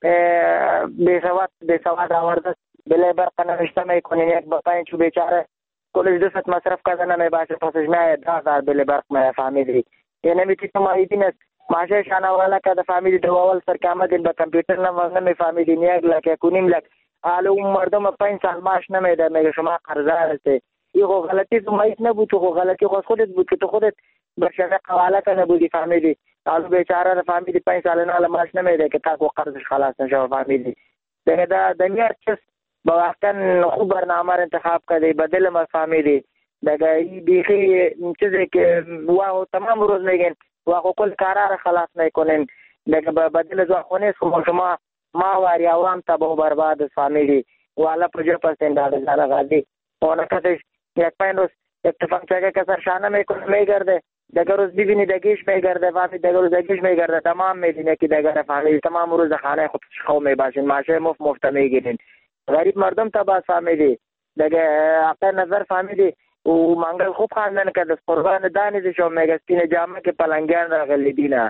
به سواد آورده بله برق نوشته میکنین یک با 5 بیچاره کلش 200 مصرف کرده نمیباشه پسش میاد 10,000 بله برق فهمیدی. یعنی تو مایدین است ماشه شانوالا که فهمیدی دوال سر که آمدین با کامپیوتر نمیفهمیدین 1 لک 1.5 لک حالا اون مردم 5 سال معاش نمیده میگه شما قرضدار هستی. این غلطی تو مایت نبود، تو غلطی خودت بود که تو خودت به شرع حواله کنه بودی فهمیدی. حالا بیچاره فهمیدی 5 سال نه معاش نمیده که تا قرضش خلاص نشه فهمیدی. دیگه در میار چیز با واقعا خوب برنامه انتخاب کردی بدل ما فهمیدی. دیگه این بیخی چیزی که واو تمام روز میگن واقعا کل کارا خلاص میکنین. دیگه بدل زخونه شما ما واری عوام تبا و برباد فهمیدی. والا پروژه پسند داره غادی اون کاتش یک پنج روز اتفاق چه که سرشانه میگرده دیگه روز ببینی دگیش میگرده فهمید دیگه روز دگیش میگرده تمام میدینه که دیگه فهمید تمام روز خانه خود خو میباشین ماشه مفت میگیرین غریب مردم تبا فهمیدی. دیگه اقا نظر فهمیدی و منگل خوب خواندن که دست قربان دانیزشو میگستین جامعه که پلنگیان را غلیدینه.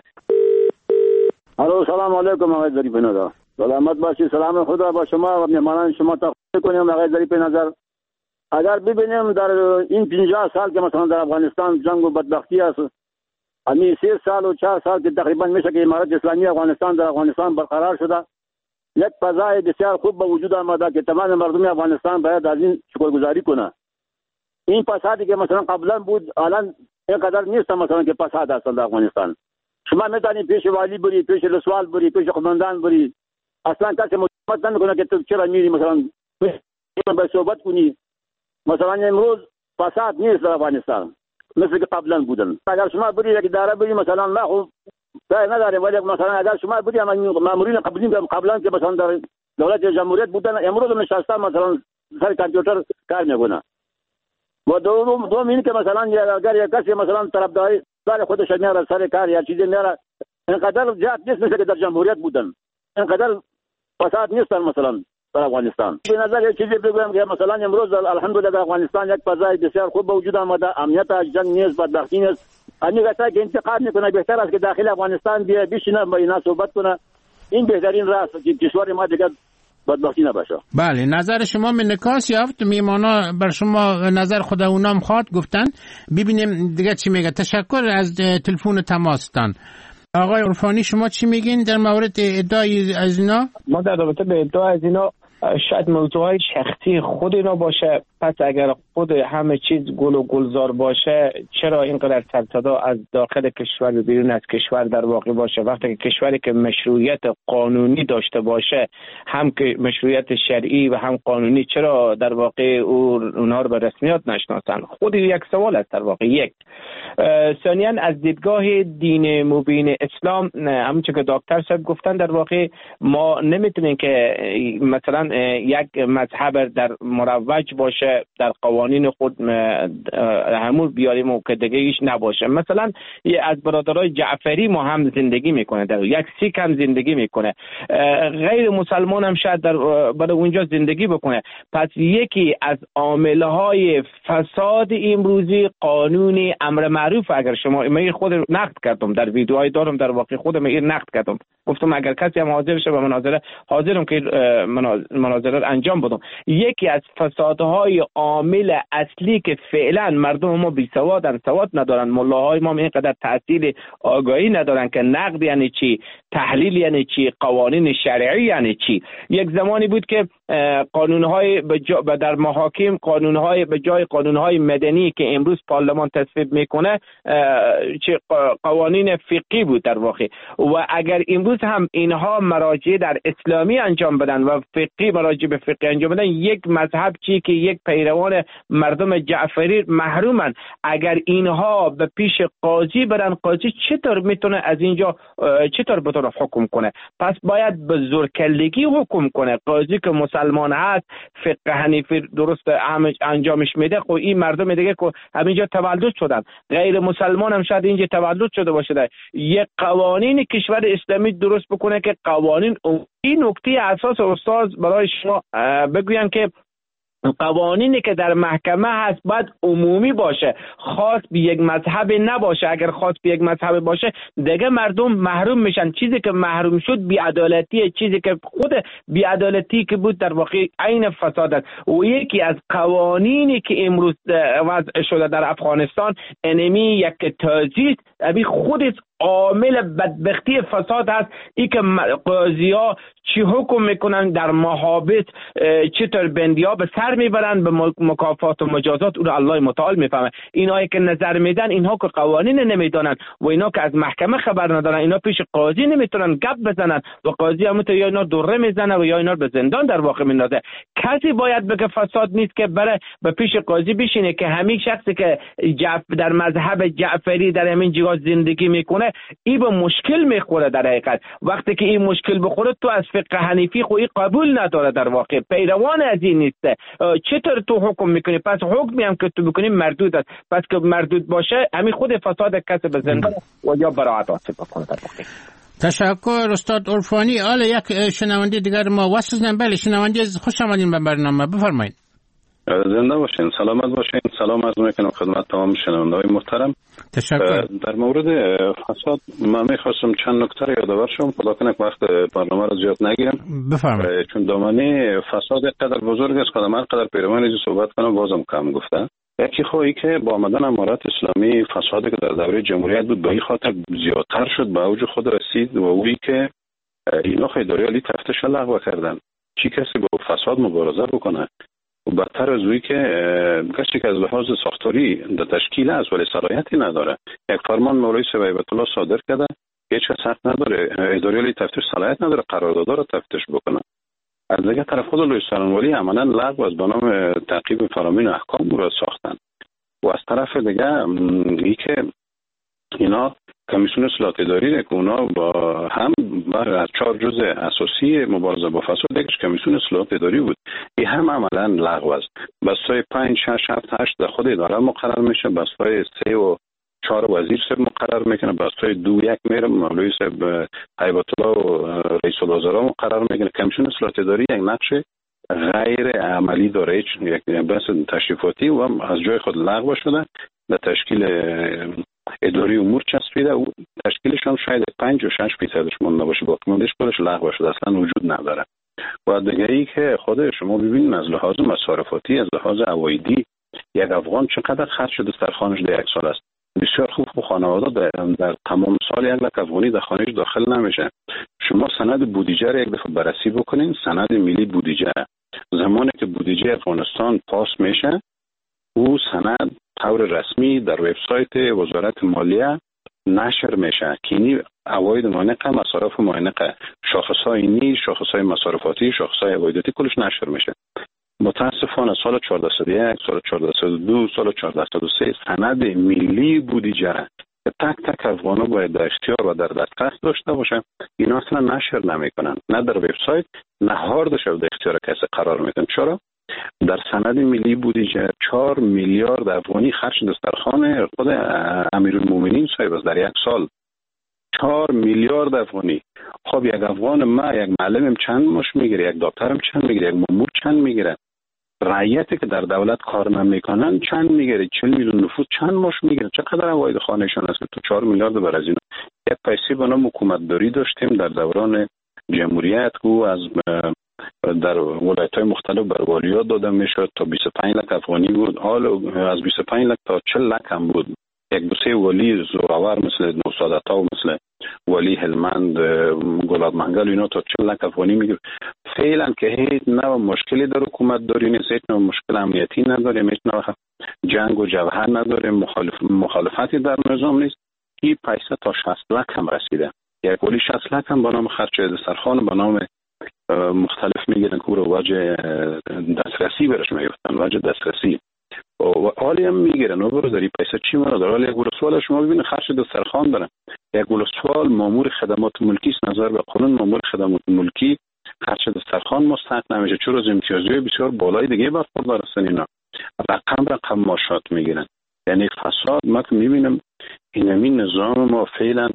الو سلام علیکم آقای ظریف نظر. سلامت باشی. سلام خدا با شما و مهمانان شما تقدیم کنیم. آقای ظریف نظر اگر ببینیم در این 50 سال که مثلا در افغانستان جنگ و بدبختی است همین 3 سال و 4 سال که تقریبا میشه که امارت اسلامی افغانستان در افغانستان برقرار شده یک فضای بسیار خوب به وجود آمده که تمام مردم افغانستان باید از این شکرگزاری کنه. این فسادی که مثلا قبلا بود الان اینقدر نیست مثلا که فساد است در افغانستان. شما میتونید پیش والی بری، پیش رسوال بری، پیش قماندان بری، اصلا کسی مطمئن نمیکنه که تو چرا میری مثلا به صحبت کنی. مثلا امروز فساد نیست در افغانستان مثل که قبلا بودن. اگر شما بری یک اداره بری مثلا ما خوب دای نداره ولی مثلا اگر شما بری مامورین قبلا که مثلا در دولت جمهوریت بودن امروز نشستن مثلا سر کامپیوتر کار میکنه. و دوم این که مثلا اگر یک کسی مثلا طرفداری دار خودش میاره سر کار یا چیزی میاره اینقدر جات نیست مثل که در جمهوریت بودن. اینقدر فساد نیست مثلا در افغانستان. به نظر یک چیزی بگم که مثلا امروز الحمدلله در افغانستان یک فضای بسیار خوب به وجود آمده. امنیت جنگ نیست، بدبختی نیست. همین کسایی که انتقاد میکنه بهتر است که داخل افغانستان بیا بشینه با اینا صحبت کنه. این بهترین راه است که کشور ما دیگه بدبختی نباشه. بله نظر شما منکاس یافت. میمانا بر شما نظر خود اونام خواد گفتن. ببینیم دیگه چی میگه. تشکر از تلفن تماستان. آقای عرفانی شما چی میگین در مورد ادعای از اینا؟ ما در رابطه به ادعای از اینا شاید موضوعهای شخصی خود اینا باشه. پس اگر خود همه چیز گل و گلزار باشه چرا اینقدر سرصدا از داخل کشور و بیرون از کشور در واقع باشه؟ وقتی که کشوری که مشروعیت قانونی داشته باشه هم که مشروعیت شرعی و هم قانونی چرا در واقع اونها رو به رسمیت نشناسن؟ خود یک سوال است در واقع. یک ثانیاً از دیدگاه دین مبین اسلام همونچه که دکتر صاحب گفتن در واقع ما نمیتونیم که مثلا یک مذهب در مروج باشه در قوانین خود همون بیاریم و که دیگه ایش نباشه. مثلا از برادرای جعفری ما هم زندگی میکنه، در یک سیک هم زندگی میکنه، غیر مسلمان هم شاید برای اونجا زندگی بکنه. پس یکی از عاملهای فساد امروزی قانون امر معروف. اگر شما من خود نقد کردم در ویدیوهای دارم در واقع خودم این نقد کردم، گفتم اگر کسی هم حاضر شه به مناظره حاضرم که مناظره رو انجام بدم. یکی از فسادهای عامل اصلی که فعلا مردم ما بی سوادن، سواد ندارن، ملاهای ما اینقدر تحصیل آگاهی ندارن که نقد یعنی چی، تحلیل یعنی چی، قوانین شرعی یعنی چی. یک زمانی بود که قانونهای در محاکم قانونهای به جای قانونهای مدنی که امروز پارلمان تصویب میکنه چه قوانین فقهی بود در واقع. و اگر امروز هم اینها مراجع در اسلامی انجام بدن و فقهی مراجع به فقهی انجام بدن، یک مذهب چی که یک پیروان مردم جعفری محرومن. اگر اینها به پیش قاضی برن، قاضی چطور میتونه از اینجا چطور بتونه حکم کنه؟ پس باید به زورکلگی حکم کنه. قاضی که مسلمان هست فقه حنیفی درست انجامش میده، خب این مردم دیگه که همینجا تولد شدن، غیر مسلمان هم شاید اینجا تولد شده باشه، یک قوانین کشور اسلامی درست بکنه که قوانین این نکته اساس استاد برای شما بگویم که قوانینی که در محکمه هست باید عمومی باشه، خاص به یک مذهب نباشه. اگر خاص به یک مذهب باشه دیگه مردم محروم میشن. چیزی که محروم شد بی‌عدالتی، چیزی که خود بی‌عدالتی که بود در واقع عین فساد است. و یکی از قوانینی که امروز وضع شده در افغانستان انمی یک تازیست ابی خودش عامل بدبختی فساد هست. ای که قاضی ها چی حکم میکنن در محابط، چطور بندی ها به سر میبرن به مکافات و مجازات، اون الله متعال میفهمه. اینایی که نظر میدن اینها که قوانین نمیدانن و اینا که از محکمه خبر ندارن، اینا پیش قاضی نمیتونن گپ بزنن و قاضی هم یا اینا دوره میزنه و یا اینا به زندان در واقع میندازه. کسی باید بگه فساد نیست که بره به پیش قاضی بشینه که همین شخصی که در مذهب جعفری در همین جهات زندگی میکنه این به مشکل میخوره. در حقیقت وقتی که این مشکل بخوره تو از فقه حنیفی خویی قبول نداره، در واقع پیروان از این نیسته. چطور تو حکم میکنی؟ پس حکمی هم که تو بکنی مردود است. پس که مردود باشه همین خود فساد کسی به زندان و یا براعت آسیب بکنه. در واقع تشکر استاد عرفانی. حالا یک شنونده دیگر ما واسه بله شنونده خوش آمدین به برنامه، بفرمایید. زنده باشین، سلامت باشین. سلام عرض میکنم خدمت تمام شنونده‌های محترم. تشکر. در مورد فساد من میخواستم چند نکته یادآور شم، خدا کنه وقت برنامه رو زیاد نگیرم. بفرمایید. چون دامنه فساد قدر بزرگ است، خودم هر قدر پیرامون از صحبت کنم بازم کم گفتم. یکی خواهی که با آمدن امارات اسلامی فسادی که در دوره جمهوریت بود به این خاطر زیادتر شد، به اوج خود رسید و اویی که اینا اداره عالی تفتیش لغو کردن. چی کسی با فساد مبارزه بکنه؟ و بدتر از اوی که کسی که از لحاظ ساختاری در تشکیل است ولی صلاحیتی نداره. یک فرمان مولوی هیبت الله صادر کرده، هیچ کس حق نداره، اداره عالی تفتیش صلاحیت نداره قراردادها رو تفتیش بکنه. از دیگه طرف خود لوی سرانوالی عملا لغو از به نام تعقیب فرامین احکام رو ساختن. و از طرف دیگه ای که اینا کمیسیون اصلاحات اداری که اونا با هم از 4 جزء اساسی مبارزه با فساد یکیش کمیسیون اصلاحات اداری بود، این هم عملا لغو است. بستای 5 6 7 8 در خود اداره مقرر میشه، بستای 3 و 4 وزیر صاحب مقرر میکنه، بستای 2 1 میره مولوی صاحب هیبت الله و رئیس الوزراء مقرر میکنه. کمیسیون اصلاحات اداری یک نقش غیر عملی داره، یک بحث تشریفاتی و هم از جای خود لغو شده، به تشکیل اداری امور چسبیده و تشکیلش هم شاید 5 و 6% مونده باشه، باقیش خودش لغو شده، اصلا وجود نداره. و دیگه ای که خود شما ببینید از لحاظ مصارفاتی، از لحاظ عوایدی یک افغان چقدر خرج شده سرخانش در یک سال است. بسیار خوب خانواده در تمام سال یک لک افغانی در خانهش داخل نمیشه. شما سند بودجه را یک دفعه بررسی بکنین، سند ملی بودجه زمانی که بودجه افغانستان پاس میشه او سند طور رسمی در وبسایت وزارت مالیه نشر میشه که اینی عواید مانقه، مصارف مانقه، شاخصهای نی، شاخصهای مصارفاتی، شاخصهای عوایداتی کلش نشر میشه. متاسفانه سال 1401 سال 1402 سال 1403 سند ملی بودجه که تک تک افغانا باید در اختیار و در دسترس داشته باشه، اینا اصلا نشر نمیکنن، نه در وبسایت نه هاردش در اختیار کسی قرار میدن. چرا؟ در سند ملی بودجه 4 میلیارد افغانی خرج دسترخوان خود امیرالمومنین صاحب است در یک سال. 4 میلیارد افغانی. خب یک افغان ما یک معلمم چند ماش میگیره، یک دکترم چند میگیره، یک مامور چند میگیره، رعیتی که در دولت کار نمیکنن چند میگیره، 40 میلیون نفوس چند ماش میگیره، چقدر عواید خانهشان است که تو 4 میلیارد بر از اینا. یک پیسه به نام حکومتداری داشتیم در دوران جمهوریت که از در ولایت‌های مختلف بر والیا داده میشد تا 25 لک افغانی بود، حال از 25 لک تا 40 لک هم بود. یک دو سه ولی زورآور مثل نوسادتا و مثل ولی هلمند گلاب منگل اینا تا 40 لک افغانی میگیره. فعلا که هیچ نوع مشکلی در حکومت داری نیست، هیچ نوع مشکل امنیتی نداریم، هیچ نوع جنگ و جبهه نداریم، مخالفتی در نظام نیست. این پیسه تا 60 لک هم رسیده. یک ولی 60 لک هم با نام خرچ دسترخوان با نام مختلف میگیرن که رو وجه دسترسی برش میگفتن، وجه دسترسی و حالی هم میگیرن و برو داری پیسه چی مرا داره. حالی یک ولسوال شما ببینید خرچ دسترخوان دارن، یک ولسوال مامور خدمات ملکی است، نظر به قانون مامور خدمات ملکی خرچ دسترخوان مستحق نمیشه، چون از امتیازهای بسیار بالای دیگه برخوردار هستن. اینا رقم ماشات میگیرن. یعنی فساد ما که میبینم این نظام ما فعلا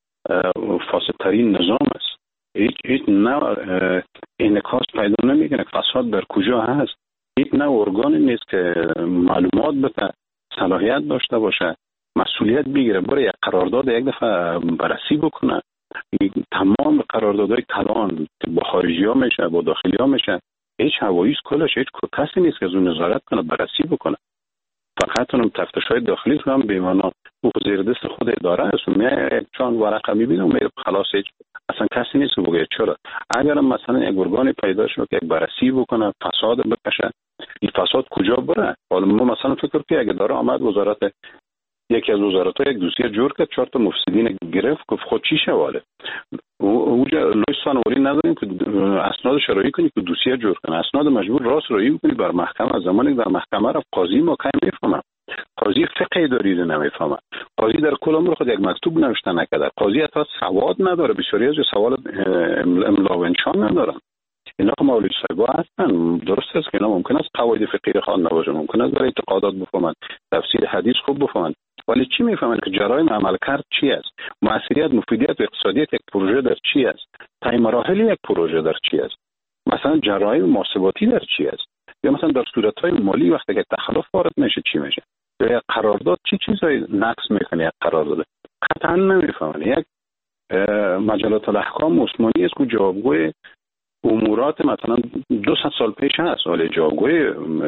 فاسدترین نظام است. هیچ نوع انعکاس پیدا نمیکنه. فساد در کجا هست؟ یک نه ارگانی نیست که معلومات بده، صلاحیت داشته باشه، مسئولیت بگیره، برای یک قرارداد یک دفعه بررسی بکنه. تمام قراردادهای کلان با خارجی ها میشه، با داخلی ها میشه، هیچ هواییست کلش هیچ کسی نیست که از اون نظارت کنه، بررسی بکنه. فقط اونم تفتش های داخلی هم بیمانا او زیر دست خود اداره است. من چون ورقه میبینم میره خلاص، هیچ اصلا کسی نیست که بگه چرا. اگر مثلا یک ارگانی پیدا شد که یک بررسی بکنه، فساد بکشه، این فساد کجا بره؟ حالا ما مثلا فکر کنیم اگه داره آمد وزارت، یکی از وزارت‌ها یک دوسیه جور کرد، 4 تا مفسدین گرفت، گفت خود چی شواله. اونجا لوی سانوری نداریم که اسناد شرعی کنی که دوسیه جور کنه، اسناد مجبور راست رایی کنی بر محکمه. از زمانی در محکمه رفت قاضی ما کی میفهمه، قاضی فقه اداری رو نمیفهمه، قاضی در کل عمر خود یک مکتوب نوشته نکرده، قاضی حتی سواد نداره، بسیاری از سوال املا و انشان ندارن. اینا که مولوی صاحبا هستن، درست است که اینا ممکن است قواعد فقهی خوان نباشه، ممکن است برای اعتقادات بفهمن، تفسیر حدیث خوب بفهمن، ولی چی میفهمن که جرایم عمل کرد چی است، موثریت، مفیدیت و اقتصادیت یک پروژه در چی است، طی مراحل یک پروژه در چی است، مثلا جرایم محاسباتی در چی است، یا مثلا در صورت‌های مالی وقتی که تخلف وارد میشه چی میشه، یا قرارداد چی چیزایی نقض میکنه یک قرارداد، قطعا نمیفهمن. یک مجلات الاحکام عثمانی است که جوابگوی امورات مثلا 200 سال پیش هست، ولی جوابگوی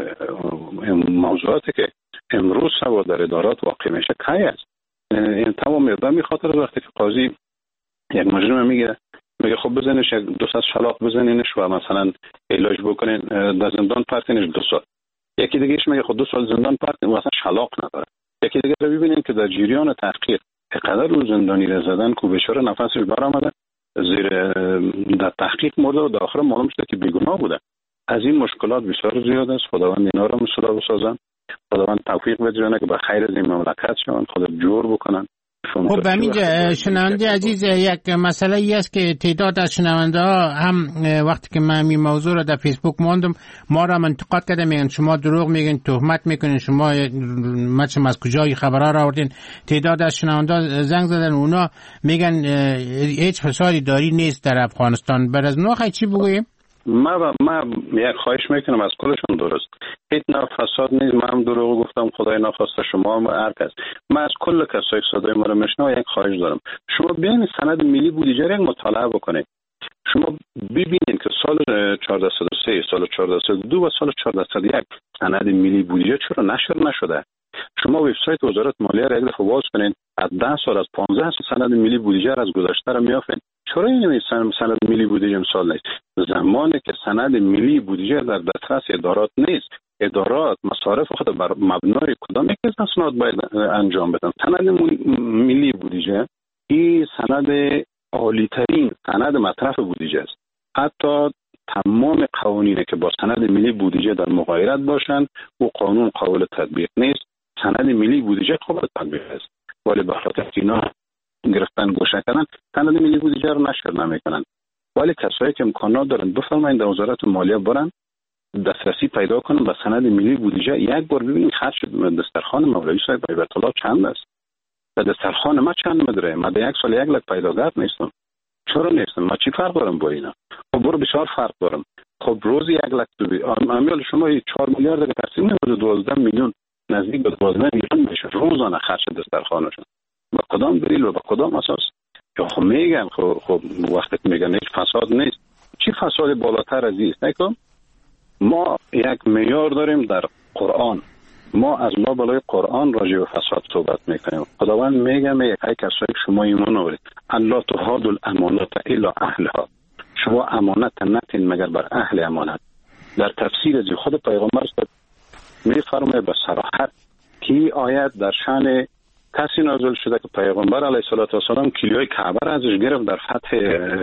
موضوعاتی که امروز سوا در ادارات واقع میشه کی است. این تمام اقدام خاطر وقتی که قاضی یک مجرم میگه خب بزنش 200 شلاق بزنینش و مثلا علاج بکنین، در زندان پرتینش 2 سال. یکی دیگهش میگه خب 2 سال زندان پرتین و مثلا شلاق نداره. یکی دیگه رو ببینید که در جریان تحقیق چقدر رو زندانی را زدن که بیچاره نفسش برآمده، زیر در تحقیق مرده و در آخر معلوم شده که بیگناه بوده. از این مشکلات بسیار زیاد است. خداوند اینا را مسئول بسازن، خداوند توفیق بده که به خیر از این مملکت شون، خدا جور بکنن. خب همینجا شنونده عزیز، یک مسئله ای است که تعداد از شنونده ها هم وقتی که من این موضوع رو در فیسبوک ماندم ما را انتقاد کردن، میگن شما دروغ میگین، تهمت میکنین، شما مثلا از کجای خبرها را آوردین. تعداد از شنونده ها زنگ زدن، اونا میگن هیچ فسادی داری نیست در افغانستان. بر از نوع چی بگوییم؟ ما یک خواهش میکنم از کلشون درست، هیچ نوع فساد نیست. من هم دروغ گفتم، خدای نخواسته شما هم هر کس. من از کل کسایی که صدای ما رو میشنوه یک خواهش دارم، شما بیاین سند ملی بودجه را مطالعه بکنید. شما ببینید که سال 1403، سال 1402 و سال 1401 سند ملی بودجه چرا نشر نشده. شما وبسایت وزارت مالیه را یک دفعه باز کنین، از 10 سال از 15 سند ملی بودجه را از گذشته را میافین. چرا این سند ملی بودجه امسال نیست؟ زمانی که سند ملی بودجه در دسترس ادارات نیست، ادارات مصارف خود بر مبنای کدام یک از اسناد باید انجام بدن. سند ملی بودجه این سند عالی ترین سند مصرف بودجه است. حتی تمام قوانینی که با سند ملی بودجه در مغایرت باشند و قانون قابل تطبیق نیست، سند ملی بودجه قابل تطبیق است. ولی به خاطر اینا گرفتن گوشه کردن، سند ملی بودجه رو نشر نمیکنن. ولی کسایی که امکانات دارن بفرمایید در وزارت مالیه برن دسترسی پیدا کنن به سند ملی بودجه، یک بار ببینید خرج دسترخوان مولوی صاحب بیت الله چند است. و دسترخوان ما چند مدره؟ من در 1 سال 1 لک پیداگر نیستم. چرا نیستم؟ من چی فرق دارم با اینا؟ خب برو بسیار فرق دارم. خب روزی 1 لک امیال شما 4 میلیارد که تقسیم میشه 12 میلیون نزدیک به 12 میلیون میشه روزانه خرج دسترخوانشون. با کدام دلیل و با کدام اساس؟ یا خب میگن خب وقتی میگن هیچ فساد نیست، چی فساد بالاتر از این است؟ نکن ما یک معیار داریم در قرآن، ما از ما بالای قرآن راجع به فساد صحبت میکنیم. خداوند میگه ای کسایی که شما ایمان آورید الله تهاد الامانات الی اهلها، شما امانت نتین مگر بر اهل امانت. در تفسیر از خود پیغمبر میفرماید به صراحت که آیت در شأن کسی نازل شده که پیغمبر علیه السلام کلیوی کعبه را ازش گرفت در فتح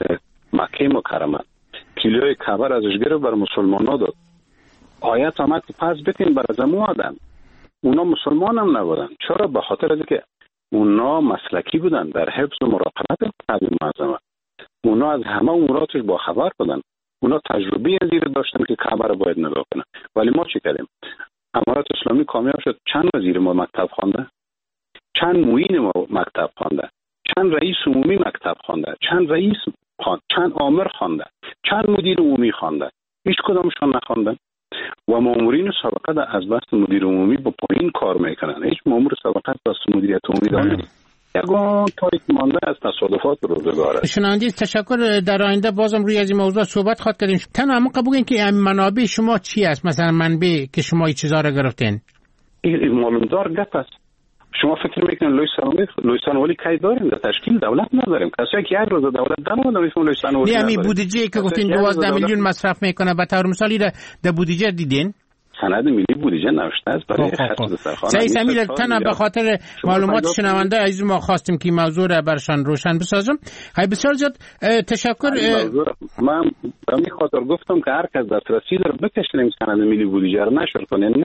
مکه مکرمه، کلیوی کعبه را ازش گرفت بر مسلمان‌ها داد. آیت آمد که پس بتین بر ازمو آدم، اونا مسلمان هم نبودن. چرا؟ به خاطر از که اونا مسلکی بودن در حفظ و مراقبت کعبه معظمه، اونا از همه اموراتش با خبر بودن، اونا تجربه از این داشتن که کعبه را باید نگاه کنن. ولی ما چی کردیم؟ امارات اسلامی کامیاب شد، چند وزیر ما مکتب خوانده، چند معین ما مکتب خوانده، چند رئیس عمومی مکتب خوانده، چند رئیس خوانده، چند آمر خوانده، چند مدیر عمومی خوانده، هیچ کدامشون نخواندن. و مامورین سابقه در از بس مدیر عمومی با پایین کار میکنن. هیچ مامور سابقه بس مدیریت عمومی داره یگان تایید مانده از تصادفات روزگاره. شنونده تشکر. در آینده بازم روی از این موضوع صحبت خواهد کردیم. تنها ما قبول که منابع شما چی است؟ مثلا منبع که شما این چیزا را گرفتین. این معلومدار گپ است. شما فکر میکنین لویسان ولی کی داریم؟ در تشکیل دولت نداریم. کسی که یک روز دولت درآمده میفهم لویسان ولی نداریم. همین بودجه که گفتین 12 میلیون مصرف میکنه به طور مثالی در بودجه دیدین؟ سند ملی بودجه نوشته است برای خرج دسترخوان. سعید سمیل تنها به خاطر معلومات شنونده عزیز ما خواستیم که موضوع را برشان روشن بسازم. های بسیار زیاد تشکر. من به این خاطر گفتم که هر کس دسترسی داره بکشیم سند ملی بودجه رو نشر کنین.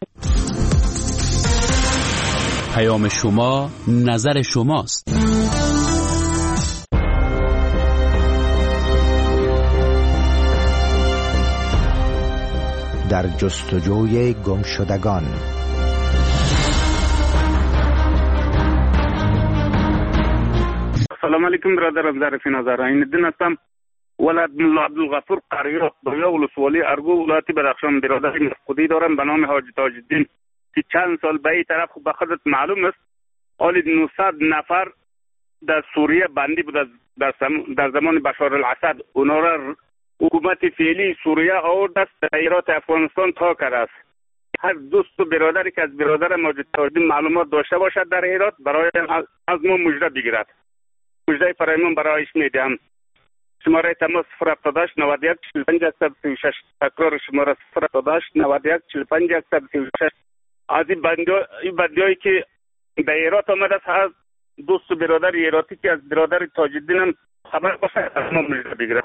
پیام شما نظر شماست. در جستجوی گمشدگان. سلام علیکم برادران ظریفین نظر این دین هستم. ولد ملا عبدالغفور قریات دویا ولسوالی ارگو ولایت بدخشان برادر مفقودی دارم به نام حاجی تاج الدین که چند سال به این طرف به خودت معلوم است حالی 900 نفر در سوریه بندی بود در زمان بشار الاسد. اونا را حکومت فعلی سوریه آورد است ایرات افغانستان تا کرده است. هر دوست و برادری که از برادر ماجد تاج الدین معلومات داشته باشد در ایرات برای از ما مژده بگیرد. مژده فرایمان برایش میدهم. شماره تماس 078 91 45 136. تکرار شماره 078 91 45 136. از این بندیایی که در ایرات آمده است دوست و برادر ایراتی که از برادر تاج الدین هم خبر باشه از ما مژده بگیرد.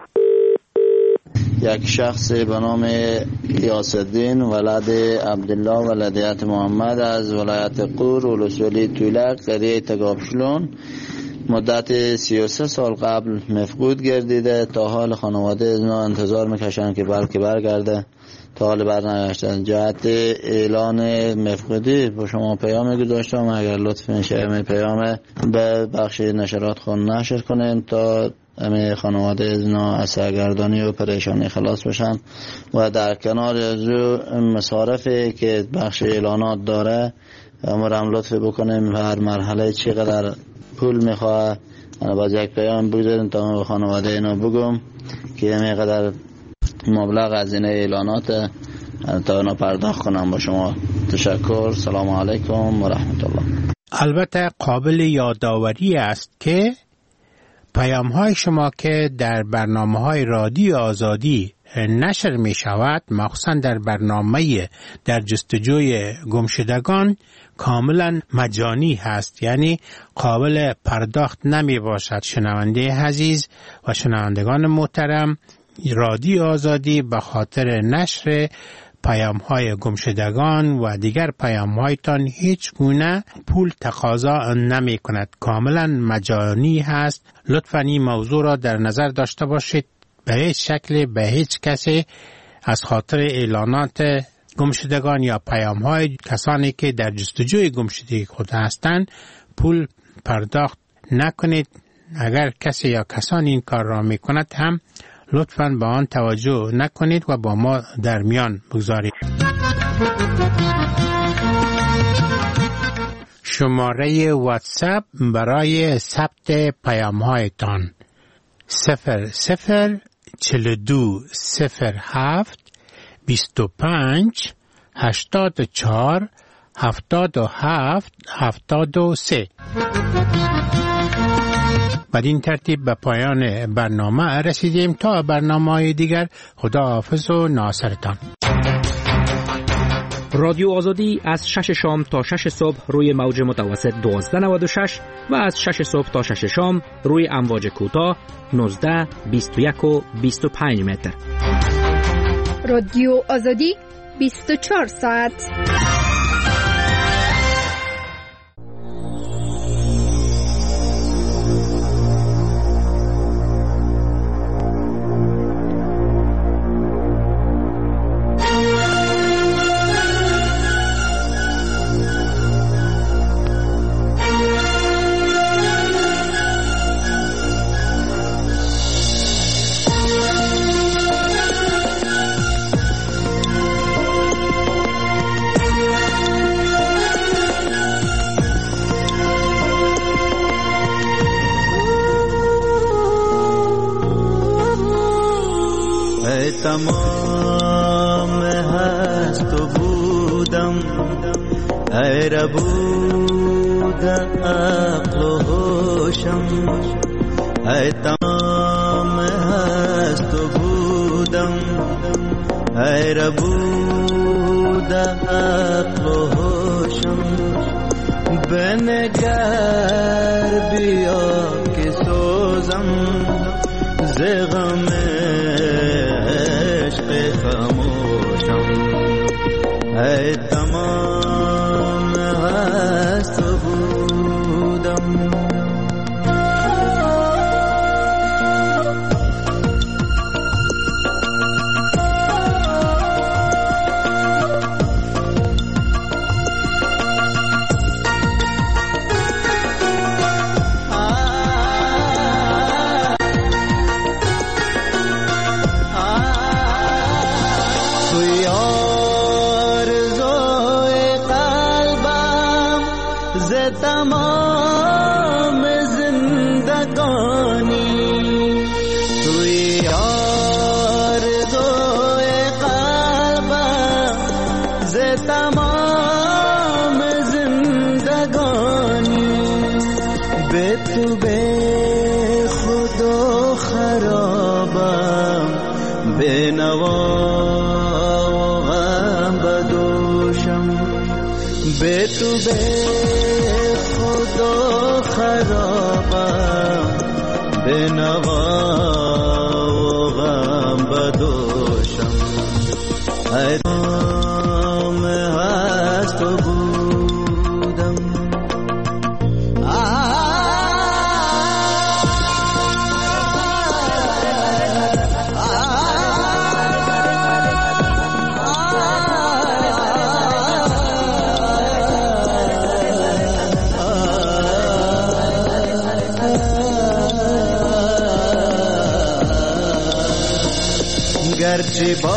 یک شخص به نام غیاث الدین ولد عبدالله ولدیت محمد از ولایت قور ولسوالی طولک قریه تگابشلون مدت 33 سال قبل مفقود گردیده. تا حال خانواده اینا انتظار میکشن که بلکه برگرده، تا حال برنگشتن. جهت اعلان مفقودی با شما پیام گذاشتم، اگر لطف میشه پیام به بخش نشرات خون نشر کنین تا همه خانواده اینا از سرگردانی و پریشانی خلاص بشن و در کنار از مصارفی که بخش اعلانات داره امرم لطف بکنیم هر مرحله چقدر پول میخواه باز یک پیام بگذاریم تا من به خانواده اینا بگم که همینقدر مبلغ از این اعلانات تا اینا پرداخت کنم. با شما تشکر. سلام علیکم و رحمت الله. البته قابل یادآوری است که پیام های شما که در برنامه های رادیو آزادی نشر می شود، مخصوصا در برنامه در جستجوی گمشدگان، کاملا مجانی هست، یعنی قابل پرداخت نمی باشد. شنونده عزیز و شنوندگان محترم، رادیو آزادی به خاطر نشر پیام های گمشدگان و دیگر پیام هایتان هیچ گونه پول تقاضا نمی کند، کاملا مجانی هست. لطفاً این موضوع را در نظر داشته باشید. به هیچ شکل به هیچ کسی از خاطر اعلانات گمشدگان یا پیام های کسانی که در جستجوی گمشدگی خود هستند پول پرداخت نکنید. اگر کسی یا کسانی این کار را می کند هم لطفاً به آن توجه نکنید و با ما در میان بگذارید. شماره واتساپ برای ثبت پیام هایتان 004207 25 84 77 73. بدین ترتیب به پایان برنامه رسیدیم. تا برنامه‌های دیگر خدا حافظ و ناصرتان. رادیو آزادی از 6 شام تا 6 صبح روی موج متوسط 1296 و از 6 صبح تا 6 شام روی امواج کوتاه 19 21 و 25 متر. رادیو آزادی 24 ساعت. ای تمام هست و بودم، ای ربود عقل و هوشم، ای تمام هست و بودم، ای ربود عقل و هوشم. بنگر بیا که سوزم ز غم عشق خاموشم، ای تمام هست و بودم. تمام زندگانی توی آرزوی قلبم، ز تمام زندگانی به تو به خود و خرابم، به نوا و غم بدوشم، به تو به خود و خرابم، به نوا و غم بدوشم، ای تمام هست و بودم. گرچه با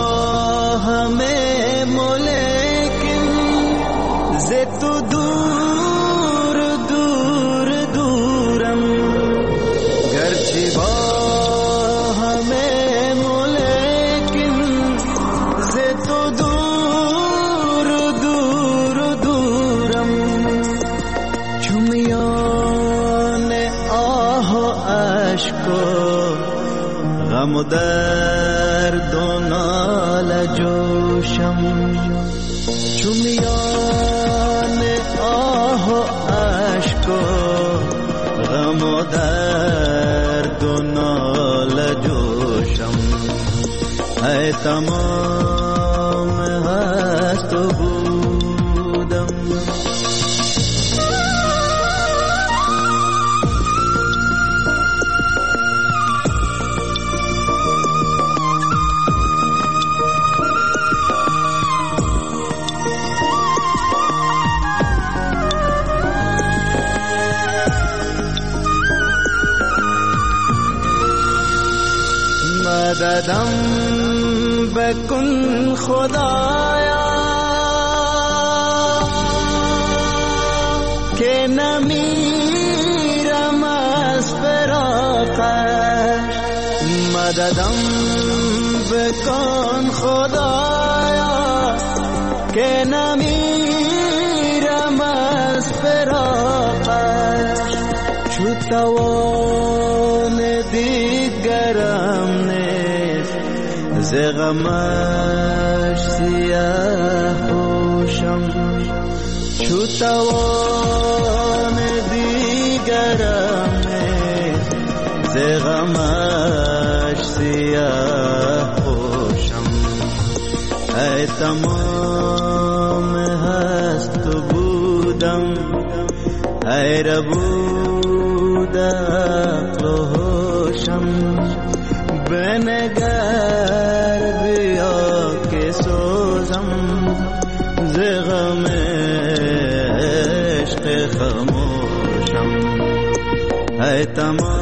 همه ملکن ز تو دور دور دورم، گرچه با همه ملکن ز تو دور دور دورم، چو میان آه و اشک و غم و درد و ناله جوشم، چو میان آه و اشک و غم و درد و ناله جوشم، ای تمام هست و بودم. مددم بکن خدایا که نمیرم از فراقش، مددم بکن خدایا که نمیرم از فراقش، چو توان دیگرم ز غمش سیاه پوشم، چو توان دیگرم ز غمش سیاه پوشم، ای تمام هست و بودم، ای ربود عقل و هوشم، بنگر بیا که سوزم ز غم عشق خاموشم، ای تمام